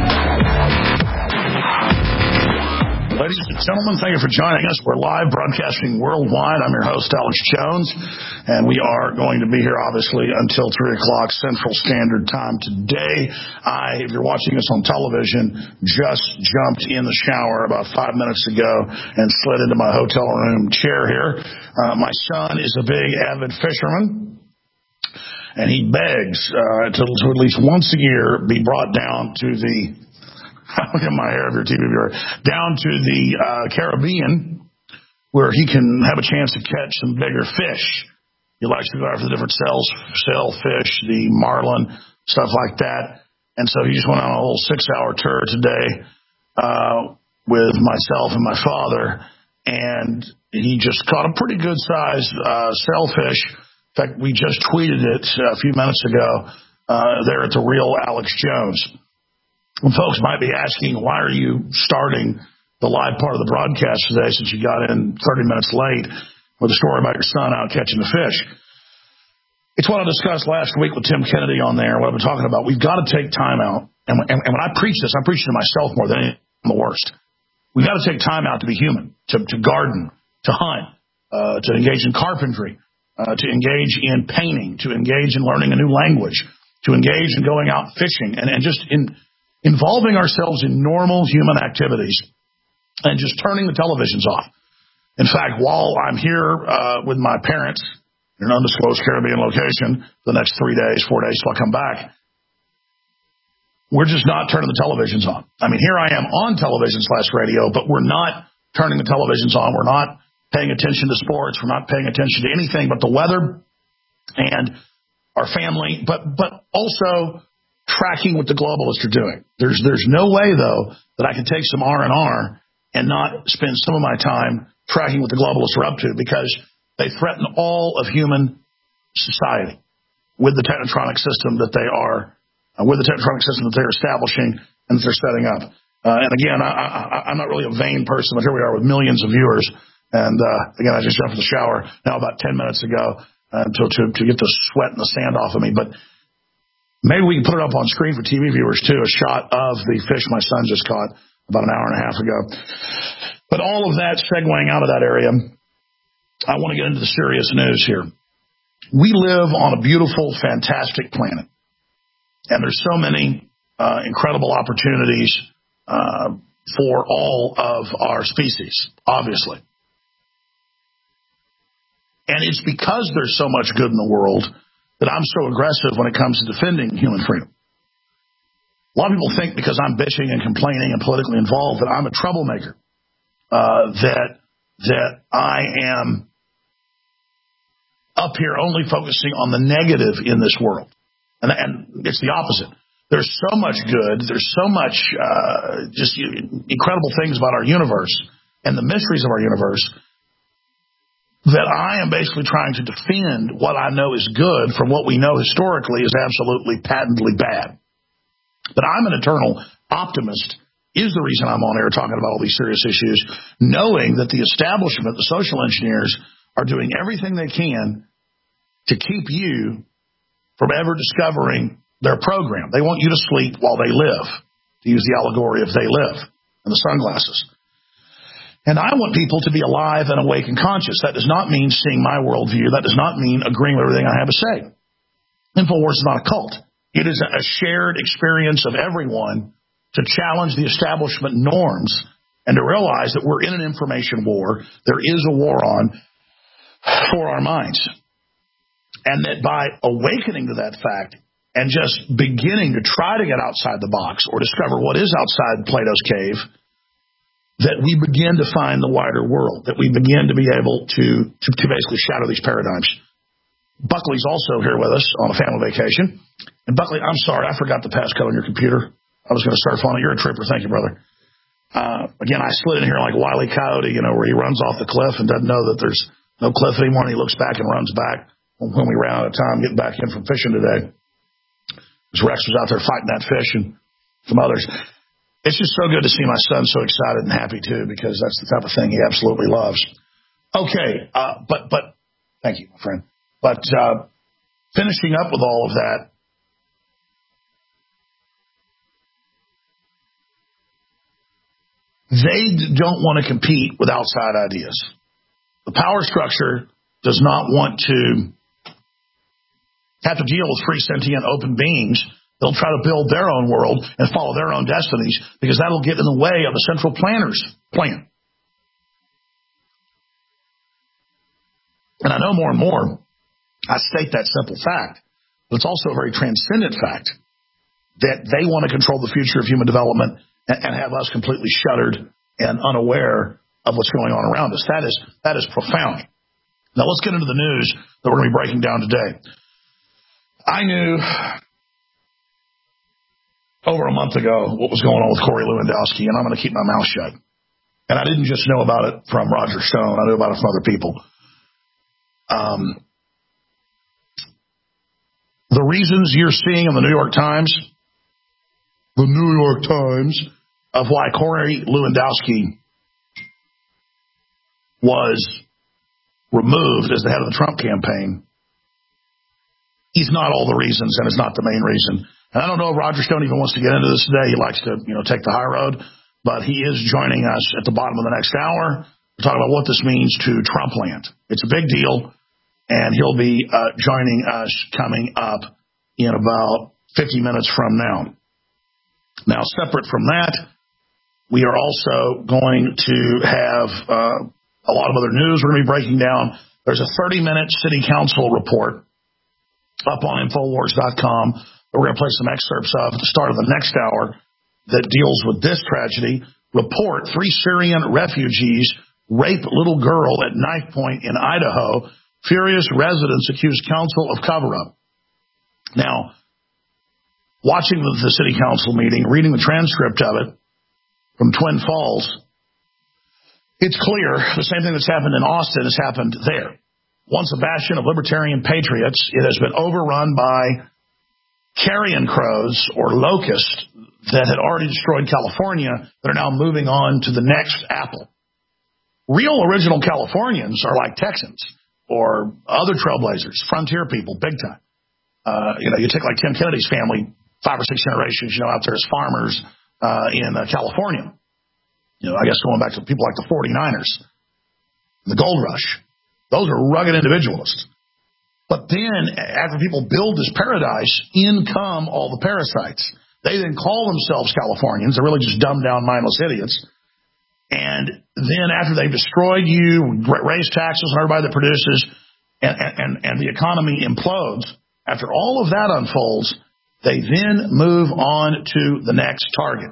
Speaker 7: Ladies and gentlemen, thank you for joining us. We're live broadcasting worldwide. I'm your host, Alex Jones, and we are going to be here, obviously, until three o'clock Central Standard Time today. I, if you're watching us on television, just jumped in the shower about five minutes ago and slid into my hotel room chair here. Uh, my son is a big, avid fisherman, and he begs uh, to, to at least once a year be brought down to the look at my hair of your T V viewer, down to the uh, Caribbean, where he can have a chance to catch some bigger fish. He likes to go after the different cells, sailfish, the marlin, stuff like that. And so he just went on a little six-hour tour today uh, with myself and my father, and he just caught a pretty good-sized uh, sailfish. In fact, we just tweeted it a few minutes ago uh, there at the Real Alex Jones. And folks might be asking, why are you starting the live part of the broadcast today since you got in thirty minutes late with a story about your son out catching the fish? It's what I discussed last week with Tim Kennedy on there, what I've been talking about. We've got to take time out. And, and, and when I preach this, I'm preaching to myself more than anything. I'm the worst. We've got to take time out to be human, to, to garden, to hunt, uh, to engage in carpentry, uh, to engage in painting, to engage in learning a new language, to engage in going out fishing, and, and just in involving ourselves in normal human activities and just turning the televisions off. In fact, while I'm here uh, with my parents in an undisclosed Caribbean location for the next three days, four days till I come back, we're just not turning the televisions on. I mean, here I am on television slash radio, but we're not turning the televisions on. We're not paying attention to sports, from not paying attention to anything but the weather and our family, but but also tracking what the globalists are doing. There's there's no way, though, that I can take some R and R and not spend some of my time tracking what the globalists are up to, because they threaten all of human society with the technotronic system that they are, uh, with the technotronic system that they're establishing and that they're setting up. Uh, and again, I, I, I'm not really a vain person, but here we are with millions of viewers. And uh, again, I just jumped in the shower now about ten minutes ago uh, to, to to get the sweat and the sand off of me. But maybe we can put it up on screen for T V viewers too, a shot of the fish my son just caught about an hour and a half ago. But all of that segueing out of that area, I want to get into the serious news here. We live on a beautiful, fantastic planet, and there's so many uh, incredible opportunities uh, for all of our species, obviously. And it's because there's so much good in the world that I'm so aggressive when it comes to defending human freedom. A lot of people think because I'm bitching and complaining and politically involved that I'm a troublemaker, uh, that that I am up here only focusing on the negative in this world. And, and it's the opposite. There's so much good. There's so much uh, just incredible things about our universe and the mysteries of our universe that I am basically trying to defend what I know is good from what we know historically is absolutely patently bad. But I'm an eternal optimist, is the reason I'm on air talking about all these serious issues, knowing that the establishment, the social engineers, are doing everything they can to keep you from ever discovering their program. They want you to sleep while they live, to use the allegory of They Live and the sunglasses. And I want people to be alive and awake and conscious. That does not mean seeing my worldview. That does not mean agreeing with everything I have to say. InfoWars is not a cult. It is a shared experience of everyone to challenge the establishment norms and to realize that we're in an information war. There is a war on for our minds. And that by awakening to that fact and just beginning to try to get outside the box or discover what is outside Plato's cave, that we begin to find the wider world, that we begin to be able to, to, to basically shatter these paradigms. Buckley's also here with us on a family vacation. And Buckley, I'm sorry, I forgot the passcode on your computer. I was going to surf on it. You're a trooper. Thank you, brother. Uh, again, I slid in here like Wile E. Coyote, you know, where he runs off the cliff and doesn't know that there's no cliff anymore, and he looks back and runs back when we ran out of time getting back in from fishing today. Because Rex was out there fighting that fish and some others. It's just so good to see my son so excited and happy, too, because that's the type of thing he absolutely loves. Okay, uh, but, but, thank you, my friend. But uh, finishing up with all of that, they don't want to compete with outside ideas. The power structure does not want to have to deal with free, sentient, open beings. They'll try to build their own world and follow their own destinies because that'll get in the way of the central planner's plan. And I know more and more I state that simple fact, but it's also a very transcendent fact that they want to control the future of human development and, and have us completely shuttered and unaware of what's going on around us. That is, that is profound. Now let's get into the news that we're going to be breaking down today. I knew over a month ago what was going on with Corey Lewandowski, and I'm going to keep my mouth shut. And I didn't just know about it from Roger Stone. I knew about it from other people. Um, the reasons you're seeing in the New York Times, the New York Times, of why Corey Lewandowski was removed as the head of the Trump campaign, he's not all the reasons, and it's not the main reason. And I don't know if Roger Stone even wants to get into this today. He likes to, you know, take the high road, but he is joining us at the bottom of the next hour to talk about what this means to Trump land. It's a big deal, and he'll be uh, joining us coming up in about fifty minutes from now. Now, separate from that, we are also going to have uh, a lot of other news we're going to be breaking down. There's a thirty-minute city council report up on Infowars dot com. We're going to play some excerpts of at the start of the next hour that deals with this tragedy. Report, three Syrian refugees rape little girl at knife point in Idaho. Furious residents accuse council of cover-up. Now, watching the, the city council meeting, reading the transcript of it from Twin Falls, it's clear the same thing that's happened in Austin has happened there. Once a bastion of libertarian patriots, it has been overrun by carrion crows or locusts that had already destroyed California that are now moving on to the next apple. Real original Californians are like Texans or other trailblazers, frontier people, big time. Uh, you know, you take like Tim Kennedy's family, five or six generations, you know, out there as farmers uh, in uh, California. You know, I guess going back to people like the forty-niners, the gold rush. Those are rugged individualists. But then, after people build this paradise, in come all the parasites. They then call themselves Californians. They're really just dumbed down, mindless idiots. And then after they've destroyed you, raised taxes on everybody that produces, and, and, and the economy implodes, after all of that unfolds, they then move on to the next target.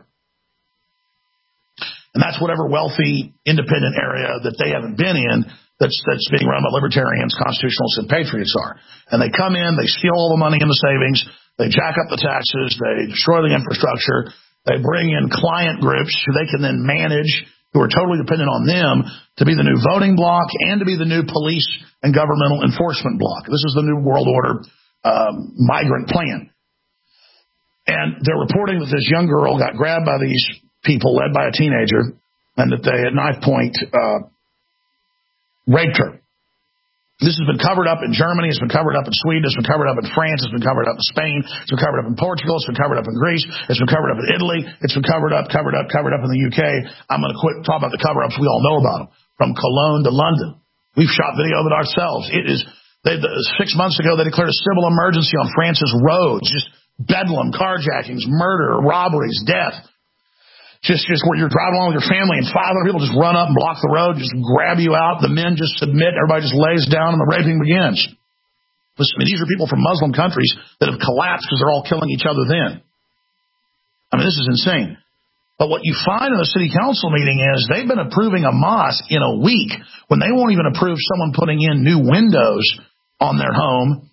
Speaker 7: And that's whatever wealthy, independent area that they haven't been in that's that's being run by libertarians, constitutionalists, and patriots are. And they come in, they steal all the money in the savings, they jack up the taxes, they destroy the infrastructure, they bring in client groups who they can then manage, who are totally dependent on them to be the new voting bloc and to be the new police and governmental enforcement bloc. This is the new world order um, migrant plan. And they're reporting that this young girl got grabbed by these people led by a teenager and that they at knife point uh, raped her. This has been covered up in Germany, it's been covered up in Sweden, it's been covered up in France, it's been covered up in Spain, it's been covered up in Portugal, it's been covered up in Greece, it's been covered up in Italy, it's been covered up, covered up, covered up in the U K. I'm going to quit talking about the cover-ups. We all know about them. From Cologne to London. We've shot video of it ourselves. It is, they, the, six months ago, they declared a civil emergency on France's roads. Just bedlam, carjackings, murder, robberies, death. Just, just where you're driving along with your family and five hundred people just run up and block the road, just grab you out. The men just submit. Everybody just lays down and the raping begins. Listen, I mean, these are people from Muslim countries that have collapsed because they're all killing each other then. I mean, this is insane. But what you find in the city council meeting is they've been approving a mosque in a week when they won't even approve someone putting in new windows on their home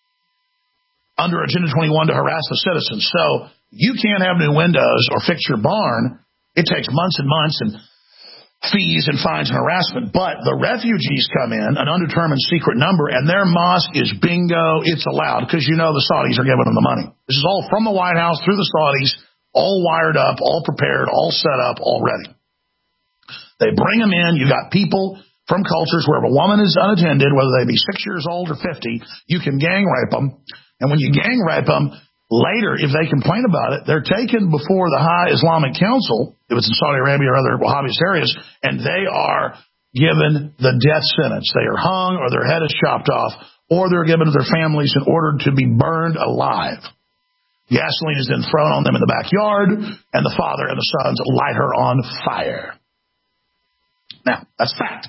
Speaker 7: under Agenda twenty-one to harass the citizens. So you can't have new windows or fix your barn. It takes months and months and fees and fines and harassment. But the refugees come in, an undetermined secret number, and their mosque is bingo. It's allowed because you know the Saudis are giving them the money. This is all from the White House through the Saudis, all wired up, all prepared, all set up, all ready. They bring them in. You got people from cultures where if a woman is unattended, whether they be six years old or fifty, you can gang rape them. And when you gang rape them, later, if they complain about it, they're taken before the High Islamic Council, if it's in Saudi Arabia or other Wahhabist areas, and they are given the death sentence. They are hung or their head is chopped off, or they're given to their families in order to be burned alive. Gasoline is then thrown on them in the backyard, and the father and the sons light her on fire. Now, that's fact.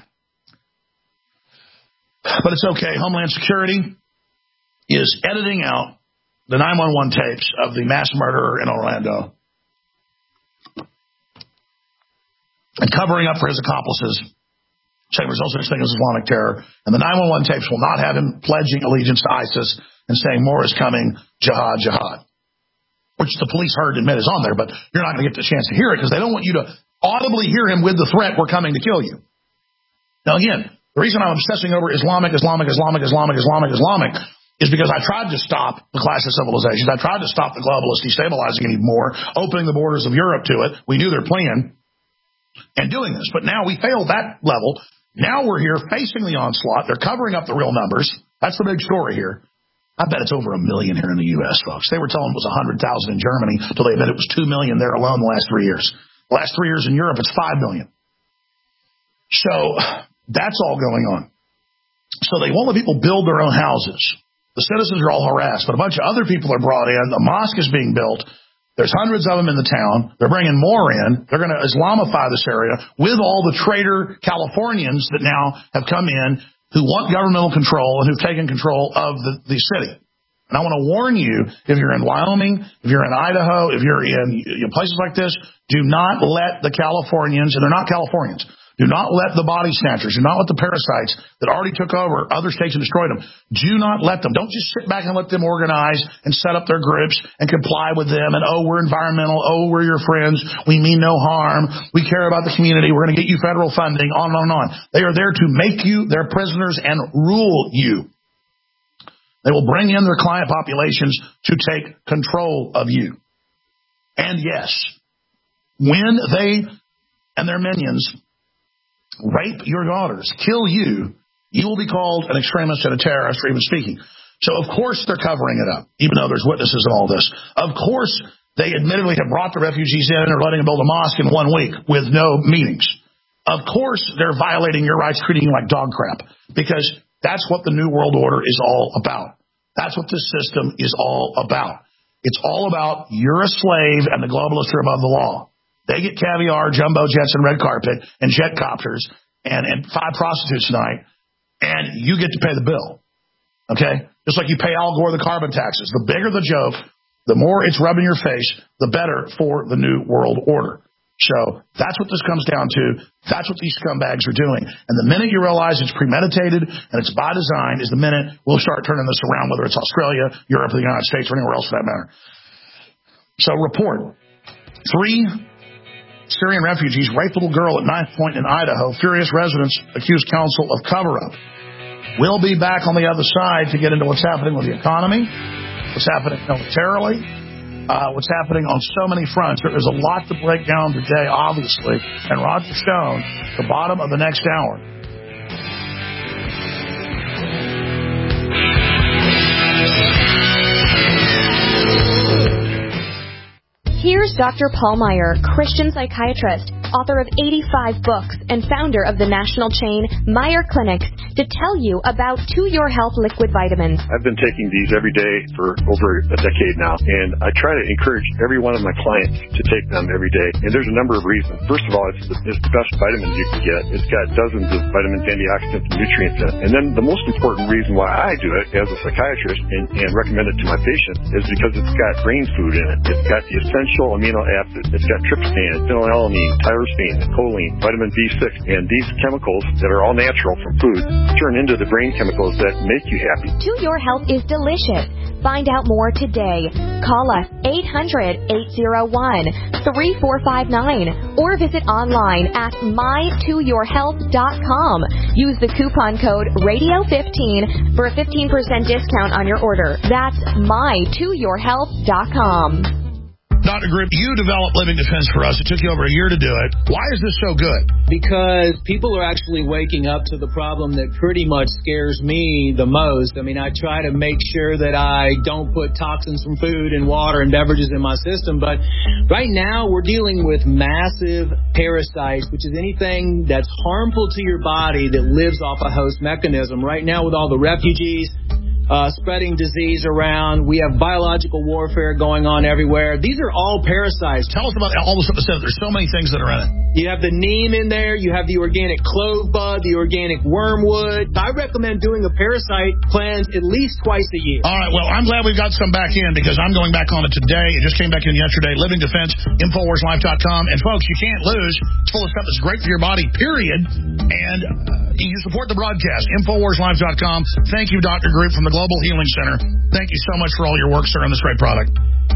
Speaker 7: But it's okay. Homeland Security is editing out the nine one one tapes of the mass murderer in Orlando and covering up for his accomplices, saying there's no such thing as Islamic terror. And the nine one one tapes will not have him pledging allegiance to ISIS and saying more is coming, jihad, jihad, which the police heard and admit is on there, but you're not going to get the chance to hear it because they don't want you to audibly hear him with the threat, we're coming to kill you. Now, again, the reason I'm obsessing over Islamic, Islamic, Islamic, Islamic, Islamic, Islamic is because I tried to stop the clash of civilizations. I tried to stop the globalists destabilizing anymore, opening the borders of Europe to it. We knew their plan and doing this. But now we failed that level. Now we're here facing the onslaught. They're covering up the real numbers. That's the big story here. I bet it's over a million here in the U S, folks. They were telling it was one hundred thousand in Germany until they admitted it was two million there alone the last three years. The last three years in Europe, it's five million. So that's all going on. So they won't let people build their own houses. The citizens are all harassed, but a bunch of other people are brought in. The mosque is being built. There's hundreds of them in the town. They're bringing more in. They're going to Islamify this area with all the traitor Californians that now have come in who want governmental control and who've taken control of the, the city. And I want to warn you, if you're in Wyoming, if you're in Idaho, if you're in you know, places like this, do not let the Californians, and they're not Californians, Do not let the body snatchers, do not let the parasites that already took over other states and destroyed them, do not let them. Don't just sit back and let them organize and set up their groups and comply with them and, oh, we're environmental, oh, we're your friends, we mean no harm, we care about the community, we're going to get you federal funding, on and on and on. They are there to make you their prisoners and rule you. They will bring in their client populations to take control of you. And yes, when they and their minions rape your daughters, kill you, you will be called an extremist and a terrorist for even speaking. So, of course, they're covering it up, even though there's witnesses and all this. Of course, they admittedly have brought the refugees in and are letting them build a mosque in one week with no meetings. Of course, they're violating your rights, treating you like dog crap, because that's what the New World Order is all about. That's what this system is all about. It's all about you're a slave and the globalists are above the law. They get caviar, jumbo jets, and red carpet, and jet copters, and, and five prostitutes tonight, and you get to pay the bill. Okay? Just like you pay Al Gore the carbon taxes. The bigger the joke, the more it's rubbing your face, the better for the New World Order. So that's what this comes down to. That's what these scumbags are doing. And the minute you realize it's premeditated and it's by design is the minute we'll start turning this around, whether it's Australia, Europe, the United States, or anywhere else for that matter. So report. Three Syrian refugees raped little girl at Knife Point in Idaho. Furious residents accuse council of cover-up. We'll be back on the other side to get into what's happening with the economy, what's happening militarily, uh, what's happening on so many fronts. There is a lot to break down today, obviously. And Roger Stone, the bottom of the next hour.
Speaker 1: Here's Doctor Paul Meyer, Christian psychiatrist, author of eighty-five books, and founder of the national chain Meyer Clinics, to tell you about To Your Health liquid vitamins.
Speaker 2: I've been taking these every day for over a decade now, and I try to encourage every one of my clients to take them every day. And there's a number of reasons. First of all, it's the, it's the best vitamins you can get. It's got dozens of vitamins, antioxidants, and nutrients in it. And then the most important reason why I do it as a psychiatrist and, and recommend it to my patients is because it's got brain food in it. It's got the essential amino acids. It's got tryptophan, phenylalanine, tyrosine, choline, vitamin B six, and these chemicals that are all natural from food turn into the brain chemicals that make you happy.
Speaker 1: To Your Health is delicious. Find out more today. Call us eight hundred, eight oh one, three four five nine or visit online at my to your health dot com. Use the coupon code radio fifteen for a fifteen percent discount on your order. That's my to your health dot com.
Speaker 7: Doctor Grip, you developed Living Defense for us. It took you over a year to do it. Why is this so good?
Speaker 9: Because people are actually waking up to the problem that pretty much scares me the most. I mean, I try to make sure that I don't put toxins from food and water and beverages in my system. But right now we're dealing with massive parasites, which is anything that's harmful to your body that lives off a host mechanism. Right now with all the refugees, Uh, spreading disease around. We have biological warfare going on everywhere. These are all parasites.
Speaker 7: Tell us about all the stuff that said. There's so many things that are in it.
Speaker 9: You have the neem in there. You have the organic clove bud, the organic wormwood. I recommend doing a parasite cleanse at least twice a year.
Speaker 7: All right. Well, I'm glad we've got some back in because I'm going back on it today. It just came back in yesterday. Living Defense, Infowars Life dot com. And, folks, you can't lose. It's full of stuff that's great for your body, period. And uh, you support the broadcast, Infowars Life dot com. Thank you, Doctor Group from the Global Healing Center. Thank you so much for all your work, sir, on this great product.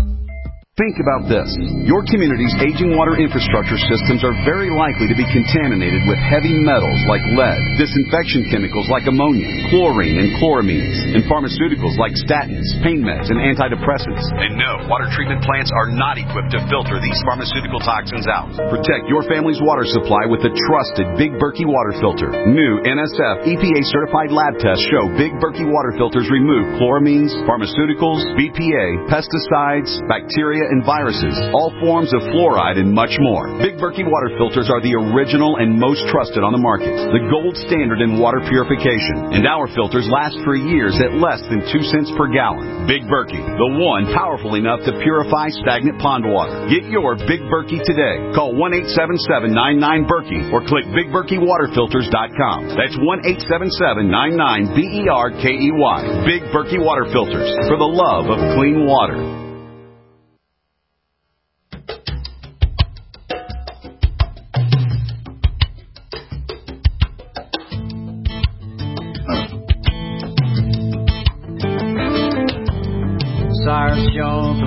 Speaker 17: Think about this. Your community's aging water infrastructure systems are very likely to be contaminated with heavy metals like lead, disinfection chemicals like ammonia, chlorine and chloramines, and pharmaceuticals like statins, pain meds, and antidepressants.
Speaker 18: And no, water treatment plants are not equipped to filter these pharmaceutical toxins out.
Speaker 17: Protect your family's water supply with the trusted Big Berkey water filter. New N S F E P A certified lab tests show Big Berkey water filters remove chloramines, pharmaceuticals, B P A, pesticides, bacteria, and viruses, all forms of fluoride, and much more. Big Berkey water filters are the original and most trusted on the market, the gold standard in water purification. And our filters last for years at less than two cents per gallon. Big Berkey, the one powerful enough to purify stagnant pond water. Get your Big Berkey today. Call one eight seven seven, nine nine, Berkey or click big berkey water filters dot com. That's one eight seven seven, nine nine, B E R K E Y. Big Berkey water filters, for the love of clean water.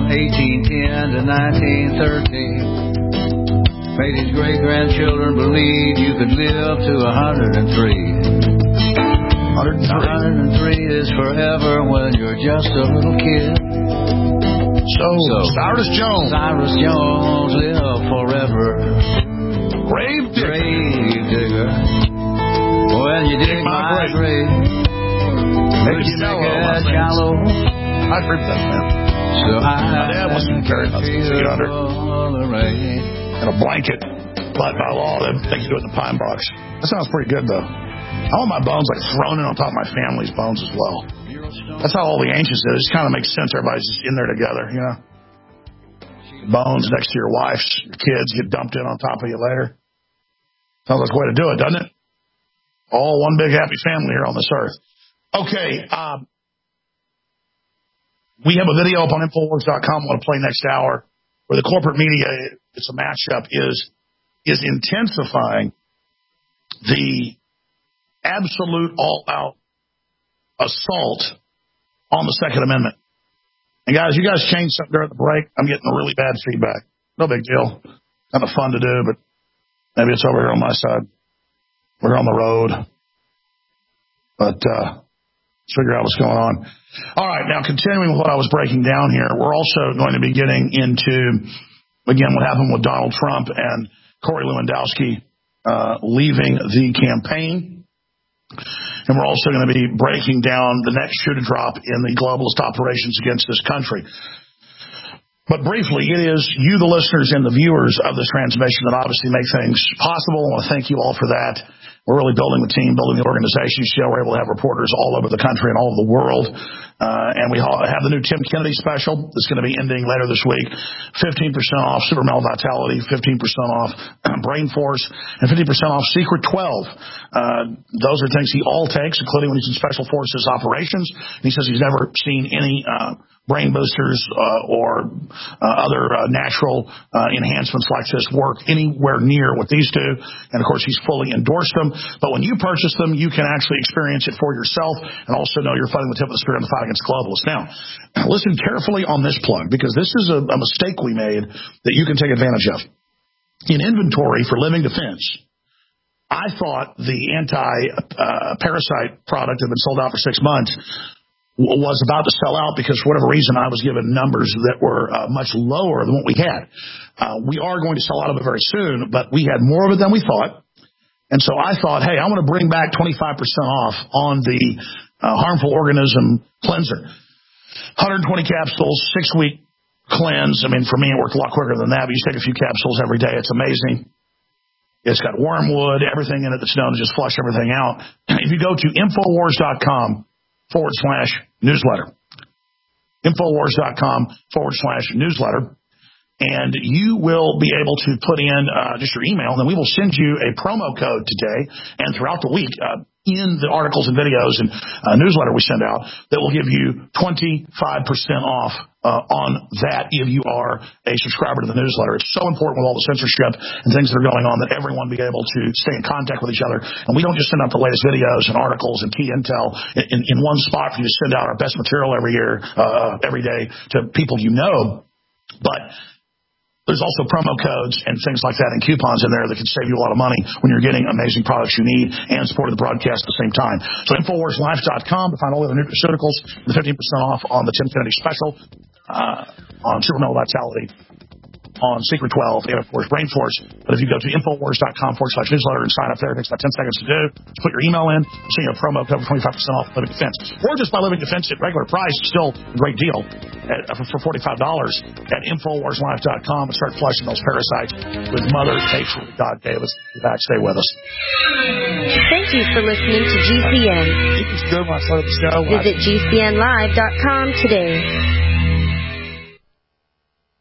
Speaker 3: from eighteen ten to nineteen thirteen. Made his great-grandchildren believe you could live to one hundred three. one hundred three. one hundred three is forever when you're just a little kid.
Speaker 7: So, so Cyrus Jones.
Speaker 3: Cyrus Jones live forever.
Speaker 7: Grave digger.
Speaker 3: Grave digger. When you dig my, my grave,
Speaker 7: make it shallow.
Speaker 3: shallow.
Speaker 7: I've heard that, man.
Speaker 3: So I
Speaker 7: my dad wants to carry about six feet under. And a blanket, but by law, they can do it in the pine box. That sounds pretty good, though. I want my bones like thrown in on top of my family's bones as well. That's how all the ancients did it. It just kind of makes sense. Everybody's just in there together, you know. Bones next to your wife's, your kids get dumped in on top of you later. Sounds like a way to do it, doesn't it? All one big happy family here on this earth. Okay, um, we have a video up on Infowars dot com I want to play next hour where the corporate media, it's a matchup, is is intensifying the absolute all-out assault on the Second Amendment. And guys, you guys changed something during the break. I'm getting really bad feedback. No big deal. Kind of fun to do, but maybe it's over here on my side. We're on the road. But uh, let's figure out what's going on. All right, now continuing with what I was breaking down here, we're also going to be getting into, again, what happened with Donald Trump and Corey Lewandowski uh, leaving the campaign. And we're also going to be breaking down the next shoe to drop in the globalist operations against this country. But briefly, it is you, the listeners, and the viewers of this transmission that obviously make things possible. I want to thank you all for that. We're really building the team, building the organization. You know, we're able to have reporters all over the country and all over the world. Uh, and we have the new Tim Kennedy special that's going to be ending later this week. fifteen percent off Super Male Vitality, fifteen percent off Brain Force, and fifty percent off Secret twelve. Uh, those are things he all takes, including when he's in Special Forces operations. And he says he's never seen any uh, brain boosters uh, or uh, other uh, natural uh, enhancements like this work anywhere near what these do. And, of course, he's fully endorsed them. But when you purchase them, you can actually experience it for yourself and also know you're fighting the tip of the spear in the fight against globalists. Now, listen carefully on this plug, because this is a, a mistake we made that you can take advantage of. In inventory for Living Defense, I thought the anti-parasite uh, product that had been sold out for six months was about to sell out because for whatever reason I was given numbers that were uh, much lower than what we had. Uh, we are going to sell out of it very soon, but we had more of it than we thought. And so I thought, hey, I want to bring back twenty-five percent off on the uh, harmful organism cleanser. one hundred twenty capsules, six-week cleanse. I mean, for me, it worked a lot quicker than that, but you take a few capsules every day. It's amazing. It's got wormwood, everything in it that's known to just flush everything out. If you go to Infowars dot com forward slash newsletter, Infowars dot com forward slash newsletter, and you will be able to put in uh, just your email, and then we will send you a promo code today and throughout the week uh, in the articles and videos and uh, newsletter we send out that will give you twenty-five percent off uh, on that if you are a subscriber to the newsletter. It's so important with all the censorship and things that are going on that everyone be able to stay in contact with each other. And we don't just send out the latest videos and articles and key intel in, in one spot for you to send out our best material every year, uh, every day to people you know, but there's also promo codes and things like that and coupons in there that can save you a lot of money when you're getting amazing products you need and supporting the broadcast at the same time. So Infowars Life dot com to find all the other nutraceuticals, the fifteen percent off on the Tim Kennedy special, uh, on Super Male Vitality, on Secret twelve, and of course Brain Force. But if you go to Infowars dot com forward slash newsletter and sign up there, it takes about ten seconds to do. Just put your email in, send you a promo code for twenty-five percent off Living Defense. Or just buy Living Defense at regular price, still a great deal at, for, for forty-five dollars at Infowars Life dot com and start flushing those parasites with Mother Nature that God gave us. Be back, stay with us.
Speaker 5: Thank you for listening to G C N.
Speaker 7: You can still my show.
Speaker 5: Visit G C N live dot com today.